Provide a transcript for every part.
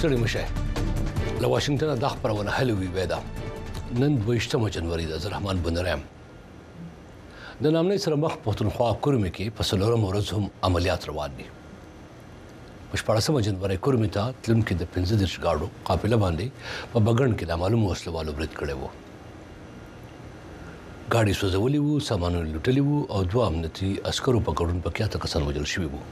ستړي مشه له واشنگټن د خبرونه هلوي ودا نن 28 جنوري د رحمان بنرام د نامنې سره مخ پښتونخوا کورمه کې په سلورم ورځ هم عملیات روان دي په 14 جنوري کورمه ته تلونکو د 15 گاډو قافله باندې په بغن کې د معلومه وسلوالو برید کړي وو गाड़ी सोझولې وو سامان لوټلې وو او دوه امنیتي عسکرو په ګډون په کې کسان وژل شوي وو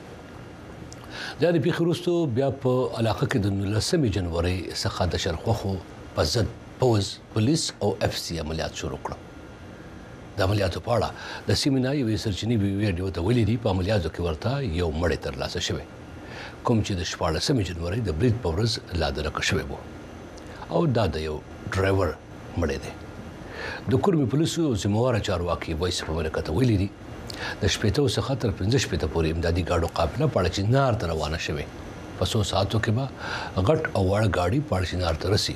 دا د پیښې وروسته بیا په علاقه کې د 19 جنوري څخه د شرخوخو په ضد پوز پولیس او اف سي عملیات شروع کړل د عملیاتو په اړه د سیمینار یوې سرچینې ویډیو ته ویلي دي په عملیاتو کې ورته یو مړی ترلاسه شوی کوم چې د 14 جنوري د برید په ورځ لا درک شوی وو او دا د یو ډرایور مړی دی د کورمي پولیسو زموږه چارواکي وایس په امریکا ته ویلي دي د شپېتو څخه تر 15 شپېته پورې امدادي گاډو قافله پاړچینار ته روانه شوه په 100 ساعتو کې به غټ او وړ گاډي پاړچینار ته رسي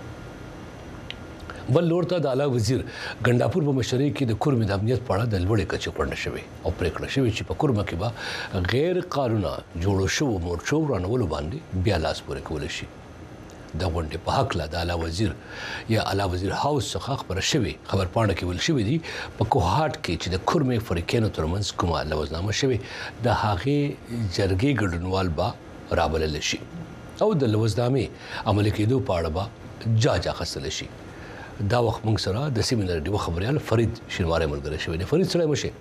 بل لورته د اعلی وزیر ګنداپور په مشرۍ کې د کورمي د امنیت په اړه د لوړې کچې کړنه شوه او پریکړه شوه چې په کورمه کې به غیر قانوني جوړو شو مورچو رانولو باندې بیا لاس پورې کول شي د غونډې په حق لا د اعلی وزیر یا اعلی وزیر هاوس څخه خبره شوې خبر پاڼه کې ویل شوې دي په کوهاټ کې چې د کورمي فریقینو ترمنځ کومه لوزنامه شوې د هغې جرګې ګډونوال با رابلل شي او د لوزنامې عملي کېدو په اړه به جاج اخیستل شي دا وخت موږ سره د سیمینار دی خبريال فرید شینواری ملګری شوی دی فرید سره مشه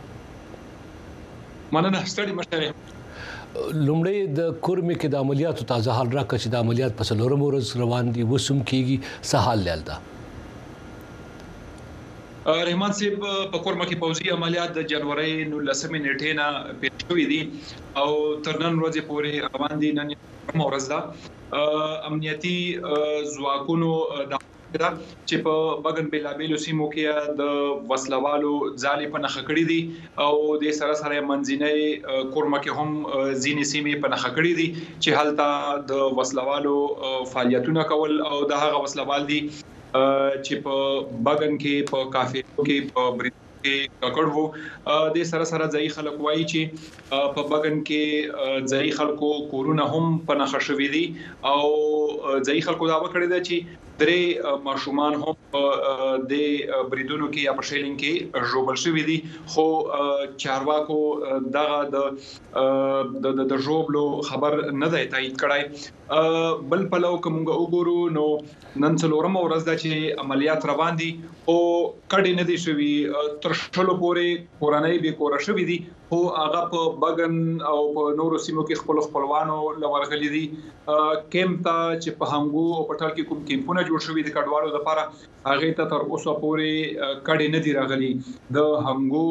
مننه ستړي مشه لومړی د کورمي کې د عملیاتو تازه حال راکړ چې د عملیات په څلورم ورځ روان دي وسوم کېږي سهال لیالدا رحمان صاحب په کورمه کې پوځي عملیات د جنوري 19 نیټې نه پیل شوې دي او تر نن ورځې پورې روان دي نن ورځ دا امنیتي ځواکونو چې په بغن بیلابیلو سیمو کې د وسلوالو ځالې په نخښه کړې دي او د سره سره منځنۍ کورمه کې هم ځینې سیمې په نخښه کړې دي چې هلته د وسلوالو فعالیتونه کول او د هغه وسلوال دي چې په بغن کې په کافیو کې په برید کې کړو د سره سره ځای خلک وایي چې په بغن کې ځای خلکو کورونه هم په نخښه شوي دي او ځای خلکو دا وکړي دي چې درې ماشومان هم د بریدونو کې یا په شیلینګ کې جوړل شوی دي خو چارواکو دغه د جوړلو خبر نه دی تایید کړای بل پلو کومه وګورو نو نن څلورم ورځ د چې عملیات روان دي او کډې نه دي شوی تر شلو پورې کورنۍ به کور شوی دي خو هغه په بغن او په نورو سیمو کې خپلوانو لورغلي دي کیمپ ته چې په هنګو او پټل کې کوم کیمپونه جوړ شوی دي کډوالو لپاره هغه ته تر اوسه پورې کډې نه دي راغلي د هنګو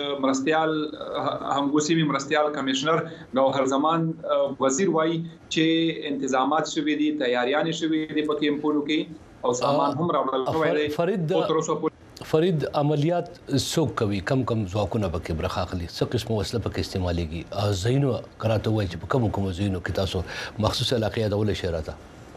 سیمې مرستيال کمشنر گوهر زمان وزیر وایي چې انتظامات شوی دي تیاریان شوی دي په کیمپونو کې او سامان هم راوړل شوی دی فرید عملیات څوک کوي کم ځواکونه پکې برخه اخلي څه قسمه وسله پکې استعمالېږي زینو کراته وایي چې په کوم زینو کې تاسو مخصوص علاقې یادول شي راته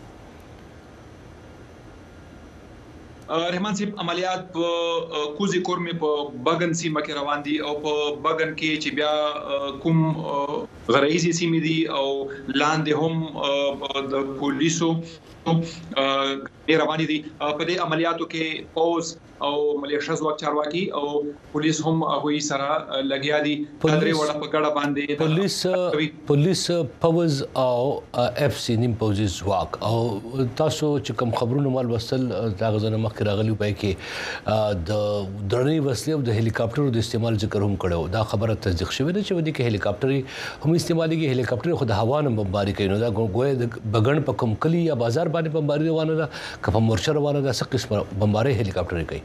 رحمان صاحب عملیات په کوزي کورمي په بغن سیمه کې روان دي او په بغن کې چې بیا کوم غرایزي سیمې دي او لاندې هم د پولیسو روان دي په دې عملیاتو کې پوز او ملیشیا ځواک چارواکي او پولیس هم هغه سره لګیا دي درې وړه په ګډه باندې پولیس پوز او اف سي نیم پوز ځواک او تاسو چې کوم خبرونه مال وصل دا غزنه مخ راغلی پای کې د درنې وسلې او د هلیکاپټرو د استعمال ذکر هم کړو دا خبره تصدیق شوې ده چې ودی کې هلیکاپټر هم استعمالېږي هلیکاپټر خو د هوا نه بمباري کوي نو دا ګویا د بغن په کوم کلی یا بازار باندې بمباري روانه ده کله مرچ روانه ده څه قسمه بمباري هلیکاپټر کوي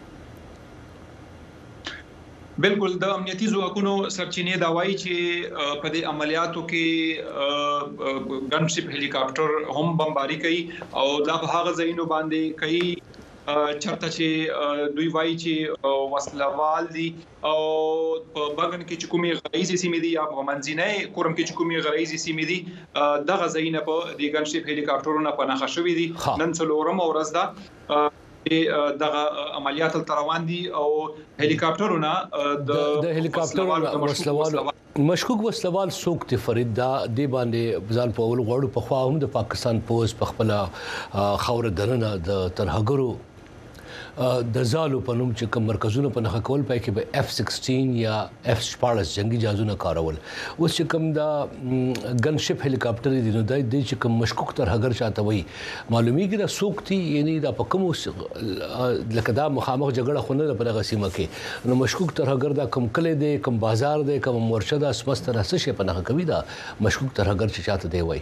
بالکل د امنیتي ځواکونو سرچینې دا وایي چې په دې عملیاتو کې ګنشپ هلیکاپټر هم بمباري کوي او دا په هغه ځایونو باندې کوي چرته چې دوی وایي چې وسلوال دي او په بغن کې چې کومي غرایزي سیمې دي یا په منځنۍ کورم کې چې کومي غرایزي سیمې دي دغه ځایونه په دې ګنشپ هلیکاپټرونو په نخښه شوي دي نن څلورم ورځ ده دغه عملیات روان دي او هلیکاپټرونه د هلیکاپټر وسلوالو مشکوک وسلوال څوک دی فرید دا دی باندې ځان په اول غوړو په خوا هم د پاکستان پوز په خپل خاور دننه د ترهګرو د زالو په نوم چې کوم مرکزونه په نخښه کول پای کې به F-16 یا F-14 جنگي جهازونه کارول اوس چې کوم دا ګن شپ هلیکاپټر دي نو د چې کوم مشکوک ترهګر چاته وي معلومیږي دا څوک دي یعنی دا په کوم لکه دا مخامخ جګړه خونه په دغه سیمه کې نو مشکوک ترهګر دا کوم کلی دی کوم بازار دی کوم مرشد اسمستر څه شي په نخښه کوي دا مشکوک ترهګر چې چاته دی وای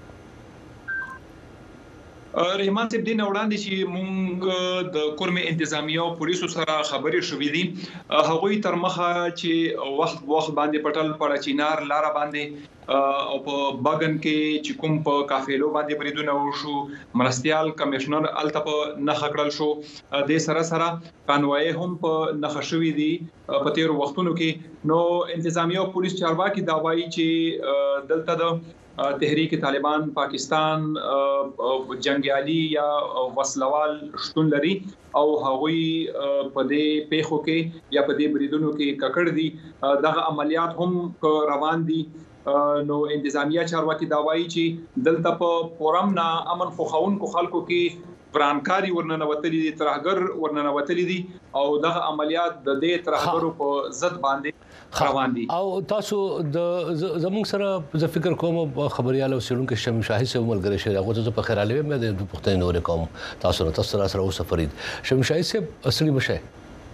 رحمان صاحب دین وړاندې چې مونږ د کورمه انتظامیه او پولیسو سره خبرې شوې دي هغوی تر مخه چې وخت باندې پټل پړه چینار لار باندې او په باغن کې چې کوم په کافیلو باندې بریدونه وشو مرستيال کمشنر الته نه خکړل شو د سره قانوای هم په نخښوي دي په تیر وختونو کې نو انتظامیه او پولیس چارواکي دا وایي چې دلته د تحریک طالبان پاکستان جنگیالي یا وسلوال شتون لري او هغوی په دې پیښو کې یا په دې بریدونو کې ککړ دي دغه عملیات هم روان دي نو انتظامیه چارواکي دا وایي چې دلته په پورم نه امن خوخونکو خلکو کې برانکاری ورننوتلي دي ترهګر ورننوتلي دي او دغه عملیات د دې ترهګرو په ضد باندې روان دي او تاسو د زموږ سره ز فکر کوم خبريال او سړونکو شمیم شاهي سره ملګری شي هغه ته په خیر علي مې د پښتنې نور کوم تاسو سره اوس فرید شمیم شاهي سره اصلي مشه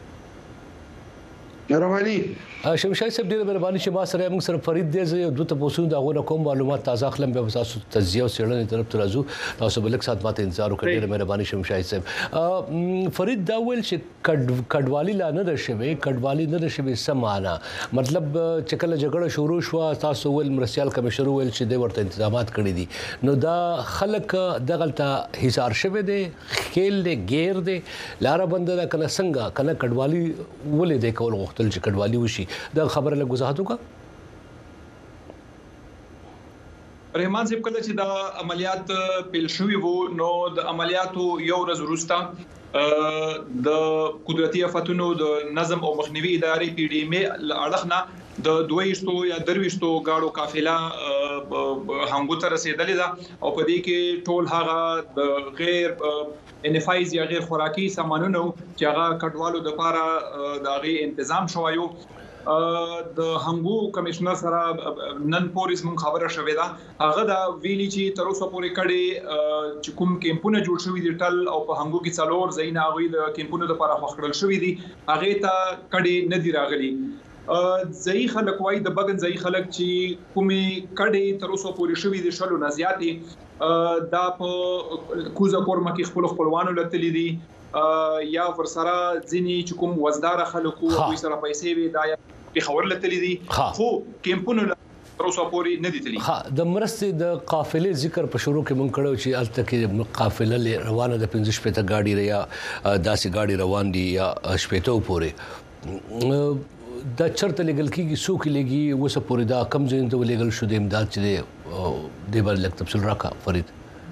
مهرباني شمیم شاهي صاحب ډیره مهرباني چې ما سره موږ سره فرید دی زه دوه تاسو دا غوډه کوم معلومات تازه خلم به تاسو تجزیه او سړنې طرف ته راځو تاسو بل سات ماته انتظار وکړئ ډیره مهرباني شمیم شاهي صاحب فرید دا ول چې کډوالي لا نه درشوي کډوالي نه درشوي سمانا مطلب چې کله جګړه شروع شو تاسو ول مرسيال کمشنر ول چې د ورته تنظیمات کړی دي نو دا خلک دغلطه حصار شوه دي خیل دي غیر دي لار بند دا کنه څنګه کنه کډوالي ولې د کول غوښتل چې کډوالي وشي دا خبره له وضاحت وکړه رحمان صاحب کله چې دا عملیات پیل شوي وو نو د عملیاتو یو ورځ وروسته د قدرتي آفاتونو د نظم او مخنیوي ادارې پی ډی ایم اړخنه د 22 یا 23 گاډو قافله هنګو ته رسیدلې ده او په دې کې ټول هغه د غیر انفایز یا غیر خوراکي سامانونو چې هغه کډوالو د لپاره د غي تنظیم شوایو د هنګو کمشنر سره نن پولیس مون خبره شوې ده هغه دا ویلي چې تر اوسه پورې کړي چې کوم کیمپونه جوړ شوي دي ټل او په هنګو کې څلور زینا غوي د کیمپونو لپاره خوخړل شوي دي هغه ته کړي نه دی راغلي ځای خلک وای د بغن ځای خلک چې کومي کړي تر اوسه پورې شوي دي شلو نه زیاتې دا په کوزه کورما کې خپلوانو لتلې دي یا ورسره ځینی چې کوم وزدار خلکو او سره پیسې وي دا په خبر لتلې دي خو کیمپونو تروسه پوری نه دي تللی د مرستې د قافلې ذکر په شروع کې مونږ کړو چې الته کې قافله روانه د 15 شپته گاډي یا داسې گاډي روان دي یا شپته پورې دا چرته لګل کیږي سو کې لګي وسه پورې دا کم ځین ته لګل شو د امداد چې د بل لک تفصیل راکا فرید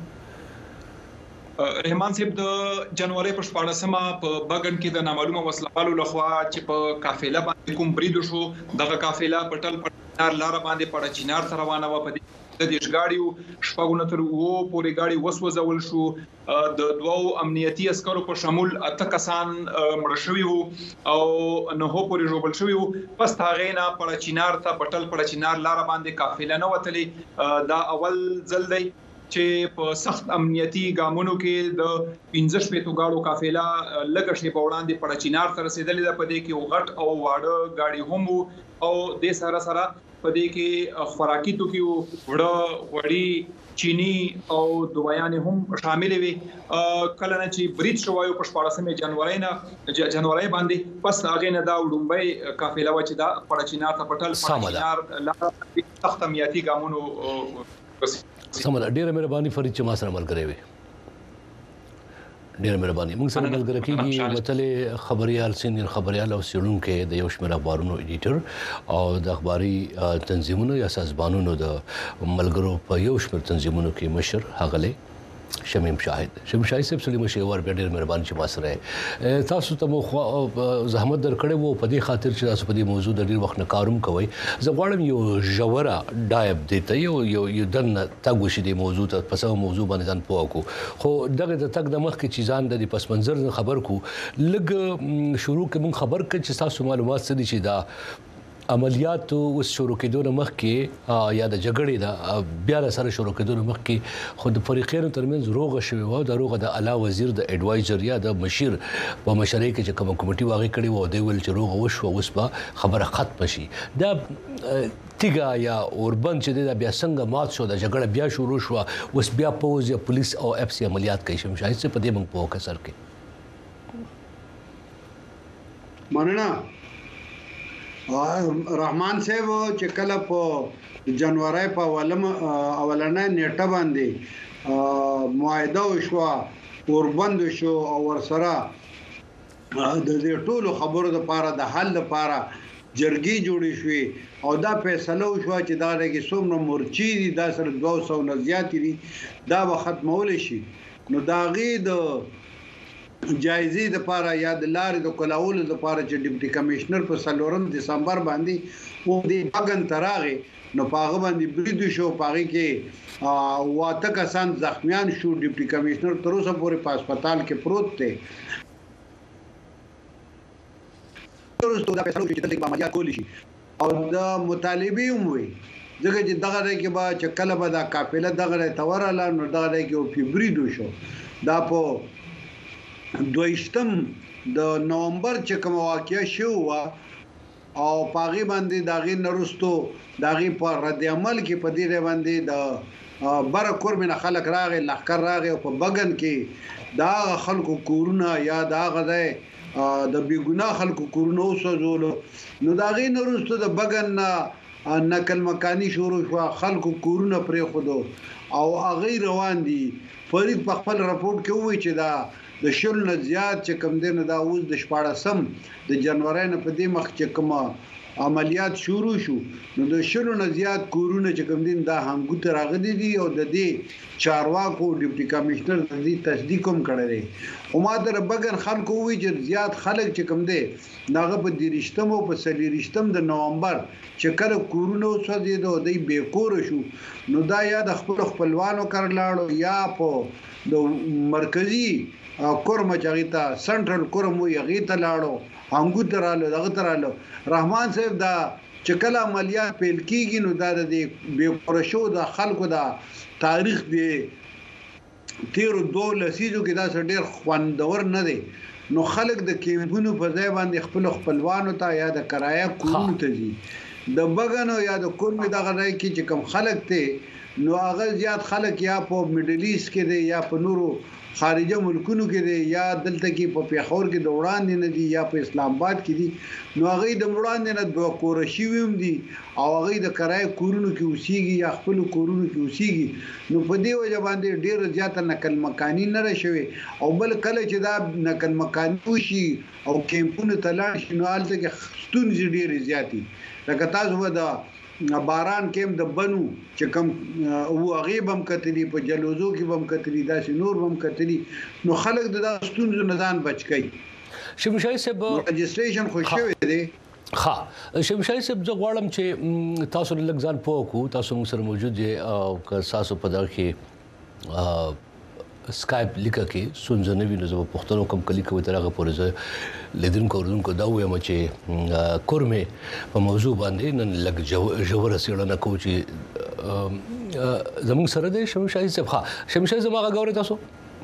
رحمان صاحب د جنوري په 14مه په بغن کې د نامعلومه وسلوالو لخوا چې په قافله باندې کوم برید شو دغه قافله پټل پټار لار باندې پړه چینار تر روانه و په د دیش گاډیو شپږونه تر وو پورې گاډي وسوځول شو د دوو امنیتي عسکرو په شمول اته کسان مړ شوي وو او نه هو پورې جوړل شوي وو پس هغه نه پړه چینار ته پټل پړه چینار لار باندې قافله نه وتلې دا اول ځل دی چې په سخت امنیتي ګامونو کې د 15 شپته گاډو قافله لګ شي په وړاندې پړه چینار تر رسیدلې ده په دې کې غټ او واړه گاډي هم او د سره په دې کې خوراکي توکي وړه وړي چینی او دوايان هم شامل وي کله نه چې برید شوایو په 14 جنوري باندې پس هغه نه دا وډمبي قافله و چې دا پړه چینار ته پټل پړه چینار لا سخت امنیتي ګامونو سمه ډیره مهرباني فرید چې ما سره ملګری وي ډیره مهرباني موږ سره ملګری کیږي متل خبريال سینیر خبريال او سیړونکو د یو شمېر اخبارونو ایډیټر او د اخباري تنظیمونو یا سازمانونو د ملګرو په یو شمېر تنظیمونو کې مشر هغه شمیم شاهد صاحب سلیمان شیوار بیا ډېر مهربان چې ما سره تاسو ته مو زحمت درکړی وو په دې خاطر چې تاسو په دې موضوع د ډېر وخت نه کاروم کوئ. زه غواړم یو ژوره ډایب دې ته یو دننه تګ وشي دې موضوع ته په سمه موضوع باندې ځان پوه کړو. خو دغه د تګ د مخکې چې ځان د پس منظر خبر کړو لږ شروع کې مونږ خبر کړ چې تاسو معلومات څه دي چې دا عملیات اوس شروع کېدو نه مخکې یا د جګړې د بیا سره شروع کېدو نه مخکې خو د فریقینو ترمنځ روغه شوې وه. د روغه د اعلی وزیر د ایډوایزر یا د مشیر په مشرۍ کې چې کومه کمیټي واقع کړې وه دوی ویل چې روغه وشوه اوس به خبره ختمه شي. دا تیګه یا اوربند چې دی دا بیا څنګه مات شو د جګړه بیا شروع شوه اوس بیا پوز یا پولیس او اف سی عملیات کوي. شمشاهد صاحب په دې موږ په وکړه سر کې مننه رحمان صاحب چې کله په جنوري په اولنه نیټه باندې معاهده وشوه اوربند شو او ورسره د دې ټولو خبرو لپاره د حل لپاره جرګې جوړې شوې او دا فیصله وشوه چې دا کې څومره مورچې دي دا سره 200 نه زیات دي دا به ختمول شي. نو دا غي د جایزې د لپاره یا د لارې د کلاولو د لپاره چې ډیپټي کمشنر په 3 دسمبر باندې و دې بغن تراغه نو پاغه باندې بریدو شو پاغه کې واته کسان زخمیان شو. ډیپټي کمشنر تر اوسه پورې په هسپتال کې پروت دی. ترڅو دا فیصله وشي چې د عملیات کول شي او د مطالبه وي ځکه چې دغه کې به چې کله به دا قافله دغه توراله نو دغه کې په بریدو شو. دا په 22 د نومبر چې کوم واقعیا شو او پاغي باندې داغي نرستو داغي په رد عمل کې په دې باندې د بر کورمن خلک راغی لخر راغی او په بغن کې دا خلکو کورونه یا دا غځه د بیګنا خلکو کورونه وسوځول. نو داغي نرستو د بغن نقل مکانی شروع شو خلکو کورونه پرې خودو او هغه روان دي. فرید په خپل راپورټ کې وایي چې دا د شل نه زیات چې کم دینه دا اوس د 14 د جنوري نه په دې مخ چې کوم عملیات شروع شو نو د شل نه زیات کورونه چې کم دین دا هنګو ته راغلي دي او د دې چارواکو ډیپټي کمشنر د دې تصدیق هم کړی. او ما در بغن خلکو وی چې زیات خلک چې کم دي ناغه په 30 او په 30 د نومبر چې کله کورونه وسدي دوی به کور شو نو دا یا د خپلوانو کړلاړو یا په د مرکزی کورم چاغیتا سنټرل کورم وی غیته لاړو هنګو ترالو دغه ترالو. رحمان صاحب دا چې کله عملیات پیل کیږي نو دا د بے پرشو د خلکو دا تاریخ دی 13 لسیزو کې دا ډېر خوندور نه دی. نو خلک د کیمپونو په ځای باندې خپل خپلوانو ته یا د کرایه کورونو ته ځي د بغنو یا د کورم دغه ځای کې چې کم خلک ته نو هغه زیات خلک یا په میډل ایست کې دي یا په نورو خارجه ملکونو کې دي یا دلته کې په پیښور کې د وړاندې نه دي یا په اسلام آباد کې دي. نو هغه د وړاندې نه دوه کور شویم دي او هغه د کرای کورونو کې اوسېږي یا خپل کورونو کې اوسېږي. نو په دې وجه باندې ډېر زیات نقل مکانی نه راشوي او بل کله چې دا نقل مکانی وشي او کیمپونو ته لاړ شي نو هلته کې ستونزې ډېرې زیاتې لکه تاسو به د باران کېم د بنو چې کم او غیب هم کتلی په جلوزو کې هم کتلی داسې نور هم کتلی نو خلک د ستونزو نه ځان بچ کوي. شمشاهد صاحب رجسټریشن خو شوی دی. شمشاهد صاحب زه غواړم چې تاسو لږ ځان پوه کړو. تاسو موږ سره موجود یې او که تاسو په دغه کې سکایپ لیکه کې سنځنه وینځو په پښتنو کم کلی کوي ترغه پورې زه لیدونکو اوردونکو دا وایم چې کورمه په موضوع باندې نن لږ جوړه سیړنه کوم چې زموږ سره د شمشاهد صاحب شمشاهد زما غوړې تاسو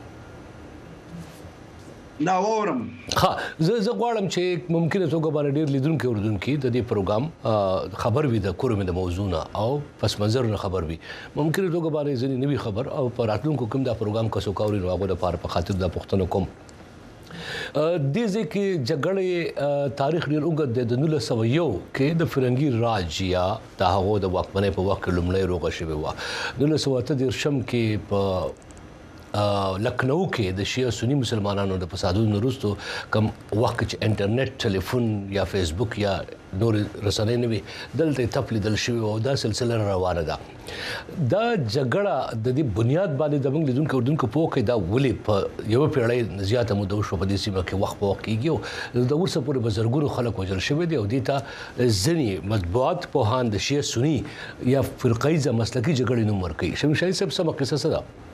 دا وورم زه غواړم چې ممکنه توګه باندې ډیر لیدونکو اوردونکو د دې پروګرام خبر وي د کورمه د موضوع نه او پس منظر نه خبر وي ممکنه توګه باندې ځنی نوي خبر او پر راتلونکو کوم دا پروګرام کسو کاوري نو هغه د په خاطر د پښتنو کوم د ځکه جګړې تاریخ ډیر اوږد دی. د 1901 کې د فرنګي راج یا د هغه د واکمنۍ په وخت کې لومړی روغه شوی و. 1913 کې په لکھنؤ کې د شیعه سنی مسلمانانو د فسادونو وروسته کوم وخت چې انټرنیټ ټلیفون یا فیسبوک یا نور رسنۍ نه وي دلته تپلیدل شوی او دا سلسله روانه ده دا جګړه د دې بنیاد باندې د موږ لیدونکو اردوونکو په کې دا ولې په یو پیړۍ زیاته موده شو په دې سیمه کې وخت په وخت کېږي او د ورسره پورې بزرګونو خلک وژل شوی دي او دې ته ځینې مطبوعات پوهان د شیعه سنی یا فرقیزه مسلکي جګړې نوم ورکوي شمیم شاهي صاحب سمه قصه څه ده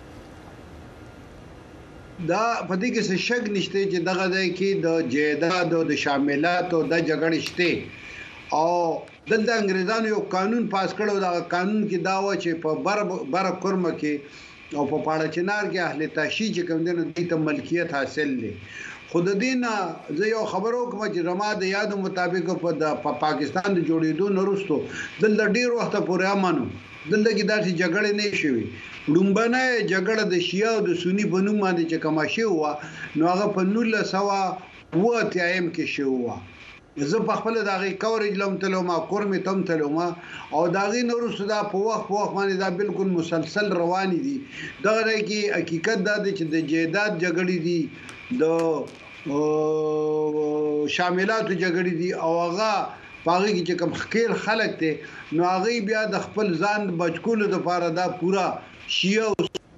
دا پدې کې څه شک نشته چې دغه ځای کې د جیداد او د شاملات او د جګړې شته او دلته انګريزانو یو قانون پاس کړو دا قانون کې دا و چې په بر کورمه کې او په پاړه چنار کې اهل تاشی چې کوم دنه د ته ملکیت حاصل لې خود دینه زه یو خبرو کوم چې رما د یاد مطابق په پاکستان د جوړېدو نورستو دلته ډیر وخت پورې امنو دلته کې داسې جګړې نه شوي لومبنه جګړه د شیعه او د سنی په نوم باندې چې کومه شی و نو هغه په 1900 ایم کې شو و زه په خپل دغه کورج لم تلوما کورمه تم تلوما او دغه نورسته دا په وخت باندې دا بالکل مسلسل روان دي دغه کې حقیقت دا دی چې د جیداد جګړې دي د شاملات جګړې دي او هغه پاغي چې کوم خیر خلک ته نو هغه بیا د خپل ځان بچکولو لپاره دا پورا شیعه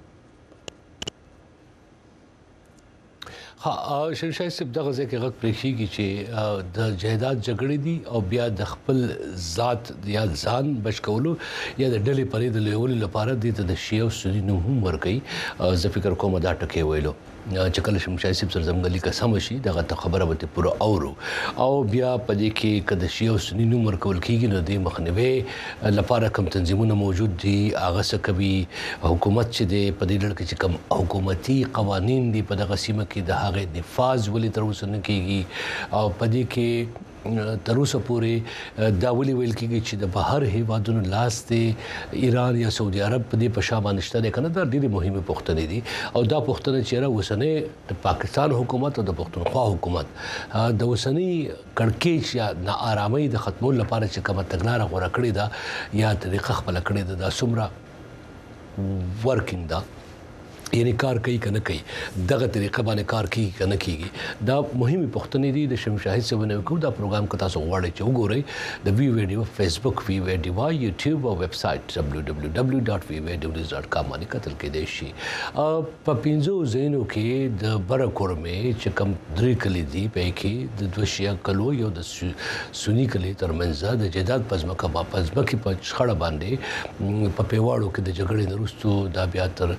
شمیم شاهي صاحب دغه ځای کې غږ پرېښیږي چې د جهادات جګړې دي او بیا د خپل ذات یا ځان بچ کولو یا د ډلې پرې د لیولو لپاره د شیعه او سنی نوم هم ورکوي زه فکر کوم دا ټکی ویلو چې کله شمیم شاهي صاحب سره زموږ قسم شي دغه خبره به پوره اورو او بیا پدې کې کده شیعه او سنی نوم ورکول کیږي نو د مخنیوي لپاره کوم تنظیمونه موجود دي هغه څه کوي حکومت چې د پدې لړ کې کوم حکومتي قوانين دي په دغه سیمه کې د هغه نفاذ ولې تر اوسه نه کیږي او پدې کې تر اوسه پورې دا ولي ویل کیږي چې د بهر هیوادونو لاس ته ایران یا سعودي عرب په دې په شابه نشته ده کنه دا ډېری مهمه پوښتنې دي او دا پوښتنه چې را وسنه د پاکستان حکومت او د پښتونخوا حکومت د وسنی کڑکېچ یا ناآرامۍ د ختمولو لپاره چې کومه تګلاره غوړه کړې ده یا طریقه خپل کړې ده د سمرا ورکینګ ده یعنی کار کوي کنه کوي دغه طریقه باندې کار کوي کنه کیږي دا مهمه پوښتنې دي د شمیم شاهي صاحب نو کو دا پروګرام کو تاسو غواړئ چې وګورئ د وی ویډیو فیسبوک وی ویډیو یوټیوب او ویب سټ www.vwedews.com باندې کتل کېدای شي په پینځو زینو کې د برکورمه چې کم درې کلی دي په کې د دوشیا کلو یو د سنی کلی ترمنځ د جداد پزماکه په خړه باندې په پیواړو کې د جګړې وروسته دا بیا تر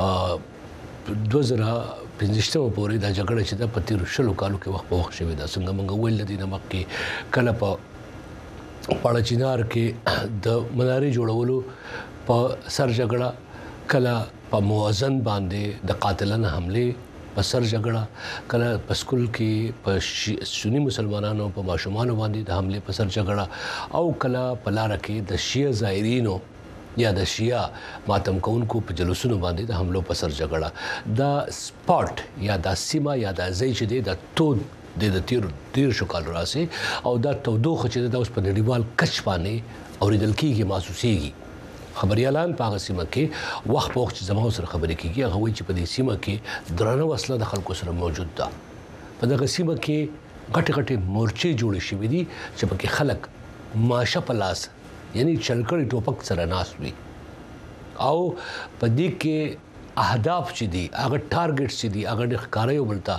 2015 پورې دا جګړه چې د پتیر شلو کالو کې وخت په وخت شوې ده څنګه موږ ویل دي نو مکه کله په پاړه چینار کې د منارې جوړولو په سر جګړه کله په موازن باندې د قاتلانه حمله په سر جګړه کله په سکول کې په سنی مسلمانانو په ماشومان باندې د حمله په سر جګړه او کله په لار کې د شیعه زائرینو یا د شیعه ماتم کوونکو په جلوسونو باندې د حملو په سر جګړه دا سپاټ یا د سیما یا د ځای چې د تو د تیر شو کال راسي او دا تودوخه چې د اوس په نړیوال کچ باندې اوریدل کیږي محسوسيږي خبريالان په هغه سیمه کې وخت په وخت زموږ سره خبرې کیږي هغه وایي چې په دې سیمه کې درنه وسله د خلکو سره موجود ده په دغه سیمه کې غټ مورچې جوړې شوې دي چې پکې خلک ماشه په لاس یعنی چلکړی ټوپک سره ناس وي او په دې کې اهداف چې دي هغه ټارګټس چې دي هغه د ښکارایو بلتا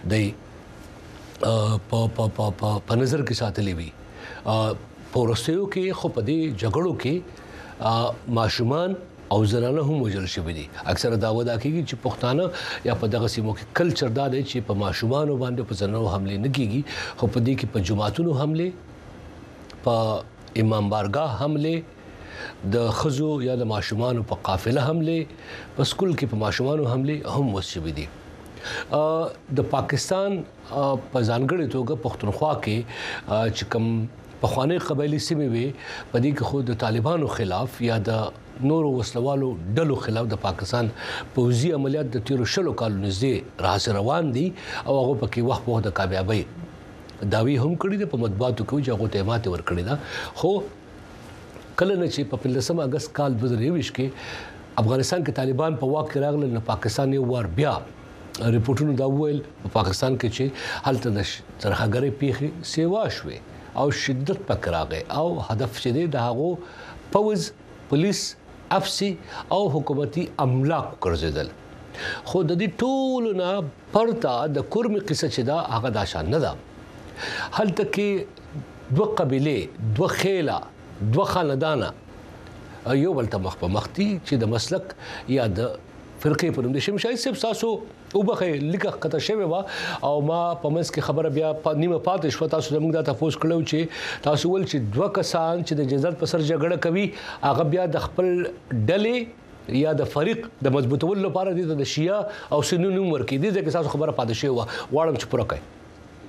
د په نظر کې ساتلې وي پورستیو کې خو په دې جګړو کې ماشومان او زنانه هم وژل شوي دي اکثره دا ودا کیږي چې پښتانه یا په دغه سیمو کې کلچر دا دی چې په ماشومان باندې په زنانو حمله نه کیږي خو په دې کې په جماعتونو حمله په امام بارگاه حمله د خزو یا د ماشومان په قافله حمله په سکول کې په ماشومان حمله هم وشوي دي د پاکستان په ځانګړي توګه پښتونخوا کې چې کوم په خواني قبایلی سیمې وي په دې کې خود د طالبانو خلاف یا د نورو وسلوالو ډلو خلاف د پاکستان پوځي عملیات د 13 کالو نږدې روان دي او هغه پکې وخت په وخت د کامیابی داوی هم کړی د په مطبوعاتو کې چې هغه ته ماته ور کړی دا خو کله نه چې په 15 اگست کال 2023 کې افغانستان کې طالبان په واک کې راغلل نو پاکستان یو وار بیا ریپورتونو دا ویل په پاکستان کې چې هلته د ترهګرۍ پیښې سیوا شوې او شدت پکې راغی او هدف چې د هغو پوز پولیس افسي او حکومتي املاک ګرځیدل خو د دې ټولو نه پرته د کورمي قصه چې دا هغه د شان نه ده هلته کې دوه قبيله دوه خيله دوه خاندانه یو بل ته مخ په مخ دي چې د مسلک یا د فرقې په نوم د شمشای صاحب تاسو وبخې لیکه کته شوی وا او ما په منځ کې خبره بیا نیمه پاتې شو تاسو زموږ د تاسو کړو چې تاسو ول چې دوه کسان چې د جزات پر سر جګړه کوي هغه بیا د خپل ډلې یا د فریق د مضبوطولو لپاره د شیعه او سنی نوم ورکې دي چې تاسو خبره پاتې شوی وا واړم چې پوره کوي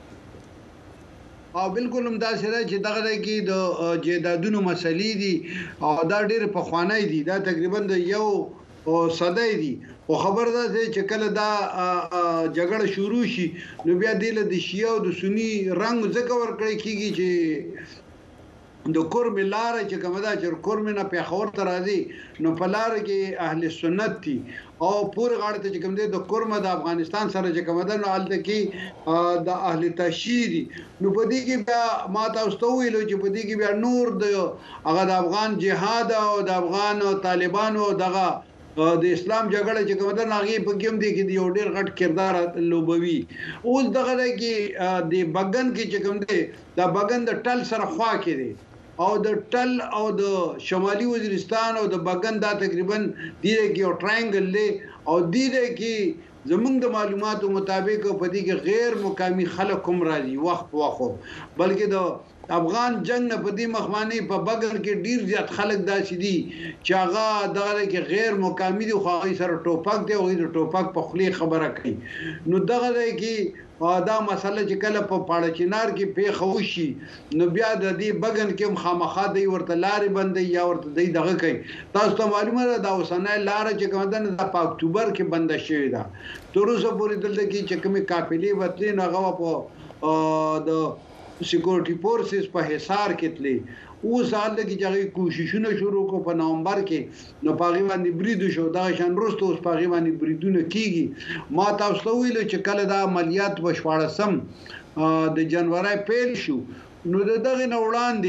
او بالکل هم دا سره چې دغه کې د جیدادونو مسلې دي او دا ډېر په خوانای دي دا تقریبا د یو صدای دي او خبر ده چې کله دا جګړه شروع شي نو بیا د شیعه او د سنی رنگ زکه ور کړی کیږي چې د کورم لار چې کومه دا چې کورم نه په خور ته راځي نو په لار کې اهل سنت دي او پور غاړه ته چې کوم دي د کورم د افغانستان سره چې کومه دا نو حالت کې د اهل تشیری نو په دې کې بیا ما تاسو ته ویلو چې په دې کې بیا نور د هغه د افغان جهاد او د افغان طالبانو دغه د اسلام جګړه چې کومه دا ناغي په کوم دي کې یو ډیر غټ کردار لوبوي اوس دغه کې د بغن کې چې کوم دي د بغن د ټل سره خوا کې دي او د ټل او د شمالي وزیرستان او د بغن دا تقریبا دیره کې یو ټرانګل دی او دیره کې زمونږ د معلوماتو مطابق په دې کې غیر مقامی خلک هم راځي وخت بلکې د افغان جنگ نه په دې مخمانی په بغن کې ډیر زیات خلک داسې دي چې هغه دغه کې غیر مقامی دي خو هغه سره ټوپک دی او د ټوپک په خلی خبره کوي نو دغه کې دا مسله چې کله په پاړه چنار کې پیښ وشي نو بیا د دې بغن کې خامخا دی ورته لارې بندي یا ورته دی دغه کوي تاسو ته معلومه ده دا اوسنۍ لار چې کومه ده د اکتوبر کې بند شوې ده تر اوسه پورې دلته کې چې کومه قافلې وتلې نه غوا په د سکیورټي فورسز په حصار کې تلې اوس حال کې چې کوششونه شروع کو په نومبر کې نو پاغي باندې بریدو شو دا شان وروسته اوس پاغي باندې بریدونه کیږي ما تاسو ته ویل چې کله دا عملیات وشواړسم د جنوري پیل شو نو دغه نه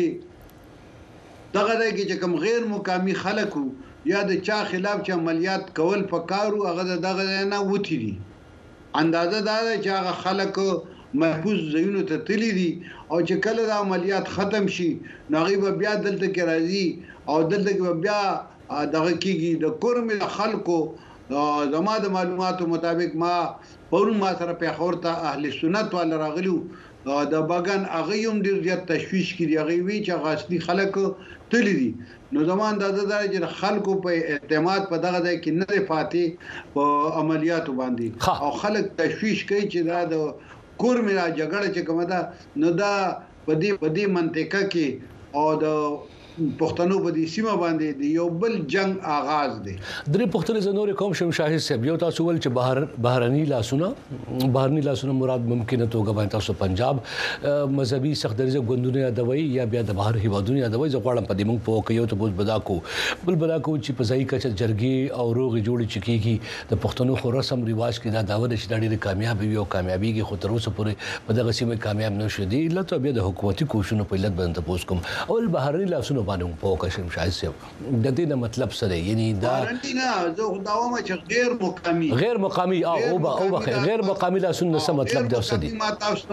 وړاندې دغه کې چې کوم غیر مقامی خلکو یا د چا خلاف چې عملیات کول پکارو هغه دغه نه وتی دي اندازه دا چې هغه خلک محفوظ ځایونو ته تللی دي او چې کله دا عملیات ختم شي نو هغه بیا دلته کې راځي او دلته کې بیا دغه کېږي د کورم خلکو زما د معلوماتو مطابق ما پرون ما سره په خور ته اهل سنت ول راغلو د بغن هغه هم ډیر زیات تشویش کړي هغه وی چې غاصبي خلک تللی دي نو زمان د چې خلکو په اعتماد په دغه ځای کې نه فاتح په عملیاتو باندې او خلک تشویش کوي چې دا د کورم را جګړه چې کومه ده نو دا په دې منطقه کې او د پښتنو په دې سیمه باندې د یو بل جنگ آغاز دی درې پښتنې زنور کوم شمشاهي صاحب یو تاسو ول چې بهرني لاسونه مراد ممکنه توګه باندې تاسو پنجاب مذهبي سخت درجه غوندونه یادوي یا بیا د بهر هیوادونو یادوي زه غواړم په دې مونږ په کې یو ته بوز بدا کو چې په ځای کې جرګي او روغي جوړي چکیږي د پښتنو خو رسم ریواج کې دا داوود چې ډېر کامیاب وي او کامیابیږي خو تر اوسه پورې په دغه سیمه کامیاب نشو دي لته بیا د حکومتي کوششونو په علت باندې تاسو کوم او بهرني لاسونه باندې په کوشش شاید صاحب د دې مطلب سره یعنی دا نه زه داومه چې غیر مقامی او غیر مقامی لاسونه څه مطلب دی اوسه دي ما تاسو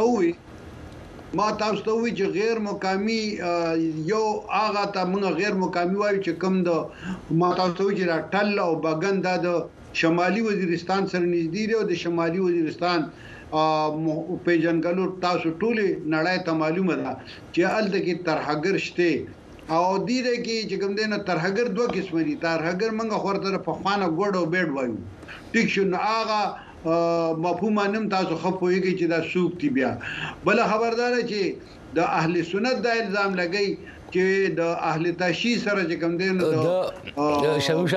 ته وی چې غیر مقامی یو هغه ته موږ غیر مقامی وایو چې کوم د ما تاسو ته وی چې ټل او بغن د شمالي وزیرستان سره نږدې دی او د شمالي وزیرستان په جنګلو تاسو ټولې نړۍ ته معلومه ده چې الته کې ترهګر شته او دې کې چې کوم دینه ترهګر دوه قسم دي ترهګر منګه خورته په خوانه ګډ او بیډ وایو ټیک شو هغه مفهوم نیم تاسو خپويږي چې دا سوق دی بیا بل خبردار چې د اهل سنت د الزام لګي چې د اهل تشیع سره چې کوم دین د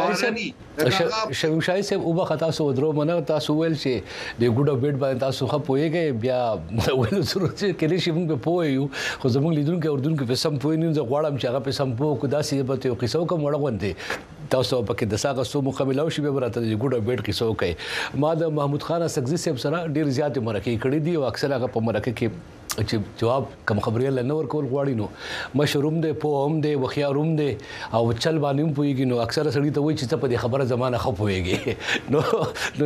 شمشاهي صاحب او به تاسو درو منه تاسو ول چې د ګډو بیډ باندې تاسو خپويږي بیا ول سره چې کله شي موږ پوهیو خو زموږ لیدونکو اردن کې په سم پوهینو زه غواړم چې هغه په سم پوه کو داسې به یو قصو کوم وړاندې تاسو پکې د ساغه سو مقابله شي به راته د ګډه بیٹ کې سو کوي ما د محمود خان سګزي صاحب سره ډیر زیات مرکه کړې دي او اکثر هغه په مرکه کې چې جواب کم خبري نه ورکول غواړي نو مشروم دی په هم دی وخیاروم دی او چل باندې پويږي نو اکثر سړی ته وایي چې په دې خبره زمانہ خو پويږي نو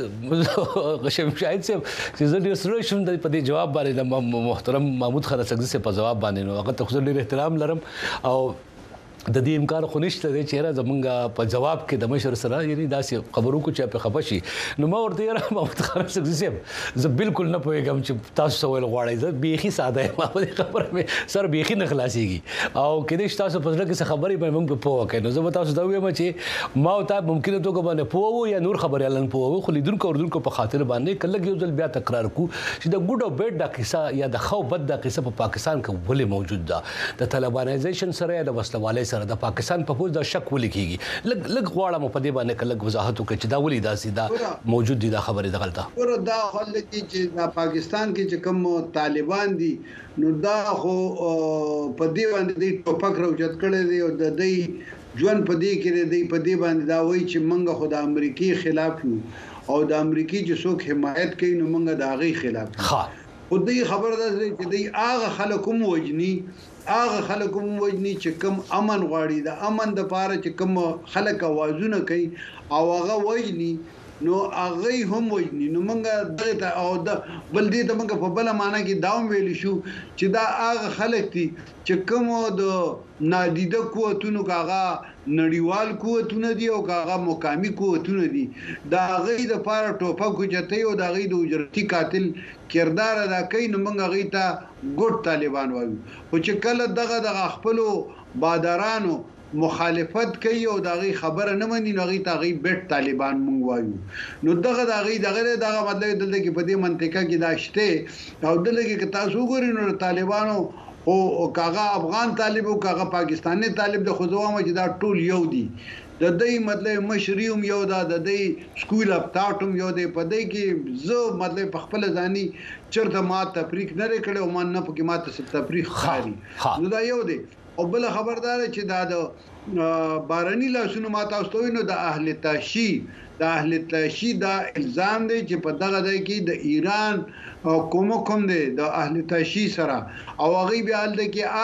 ورته غشم شاهد صاحب چې زه ډیر سره شوم د دې جواب باندې محترم محمود خان سګزي صاحب په جواب باندې نو هغه ته خو ډیر احترام لرم او د دې امکان خو نشته دی چې را زمونږ په جواب کې د مشر سره یعنی داسې خبرو کو چې په خفشي نو ما ورته یې محمود خان سګزي صاحب زه بالکل نه پوهیږم چې تاسو سوال غواړئ زه بیخي ساده ما په خبره مې سر بیخي نه خلاصيږي او کله چې تاسو په ځل کې خبرې به موږ په پوه کړو نو زه تاسو ته وایم چې ما او تا ممکن ته کو باندې پوه یا نور خبرې لن پوه خو لیدونکو اوردونکو په خاطر باندې کله یو ځل بیا تکرار کو چې د ګډ او بیډ د قصه یا د خو بد د قصه په پاکستان کې ولې موجود ده د طالبانایزیشن سره یا د وسلوالۍ سره د پاکستان په پوز د شک ولیکيږي لګ غواړم په دې باندې کله وضاحت وکړي چې دا ولې دا سیده موجود دي دا خبره د غلطه ور دا خلک چې د پاکستان کې چې کوم طالبان دي نو دا خو په دې باندې د ټوپک راوچت کړي دي او د دې ژوند په دې کې دی په دې باندې دا وایي چې منګه خو د امریکای خلاف یو او د امریکای چې څوک حمایت کوي نو منګه د هغه خلاف ها خو دې خبر ده چې دی هغه خلکوم وجني هغه خلکوم وجني چې کوم امن غواړي د امن د پاره چې کوم خلک आवाजونه کوي او هغه وجني نو هغه هم وجني نو موږ دغه او د بل دې ته موږ په بل معنا کې داوم ویل شو چې دا هغه خلک دي چې کوم د نادیده قوتونو کاغه نړیوال قوتونه دي او کاغه مقامی قوتونه دي دا غي د پاره ټوپک چته او دا غي د اجرتي قاتل کردار ادا کوي نو موږ غي ته ګډ طالبان وایو او چې کله دغه خپل بادرانو مخالفت کوي او دغه خبره نه مني نو غي ته غي بیت طالبان مونږ وایو نو دغه مطلب دلته کې په دې منطقه کې داشته او دلته کې تاسو ګورئ نو طالبانو او کاغه افغان طالب او کاغه پاکستاني طالب د خوځوامه چې دا ټول یو دي د دې مطلب مشریوم یو دا د دې سکول اف تاټوم یو دی په دې کې زه مطلب په خپل ځاني چرته ما تفریق نه کړو او ما نه پکې ما ته تفریق خاري نو دا یو دی او بل خبردار چې دا د بارني لاسونو ما تاسو ته نو د اهل تاشي دا الزام دی چې په دغه ځای کې د ایران کوم دی د اهل تاشي سره او هغه بیا د کې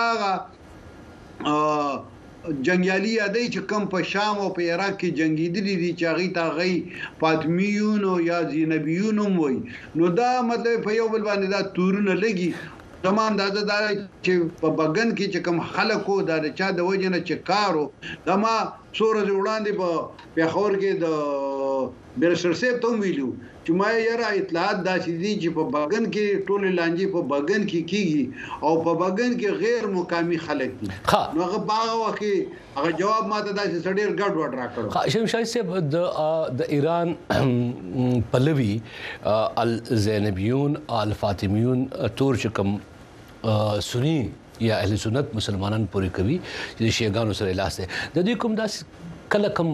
هغه جنگیالي یادی چې کم په شام او په عراق کې جنگیدلي دي چې هغه ته غي فاطمیون او یا زینبیون وای نو دا مطلب په یو بل باندې دا تورونه لګي تمام دا چې په بغن کې چې کوم خلکو دا چا د وجنه چې کارو دا ما څوره وړاندې په پیښور کې د برسر سیب ته ویلو چې ما یې را اطلاعات داسې دي چې په بغن کې ټول لانجې په بغن کې کیږي او په بغن کې غیر مقامی خلک دي نو هغه باغ وکي هغه جواب ماته داسې سړیر ګډ وډ راکړو هاشم شاه صاحب د ایران پلوي الزینبیون الفاطمیون تور چکم سنی یا اهل سنت مسلمانان پوری کوي چې شیعاګانو سره لاس ده د دې کوم داس کله کوم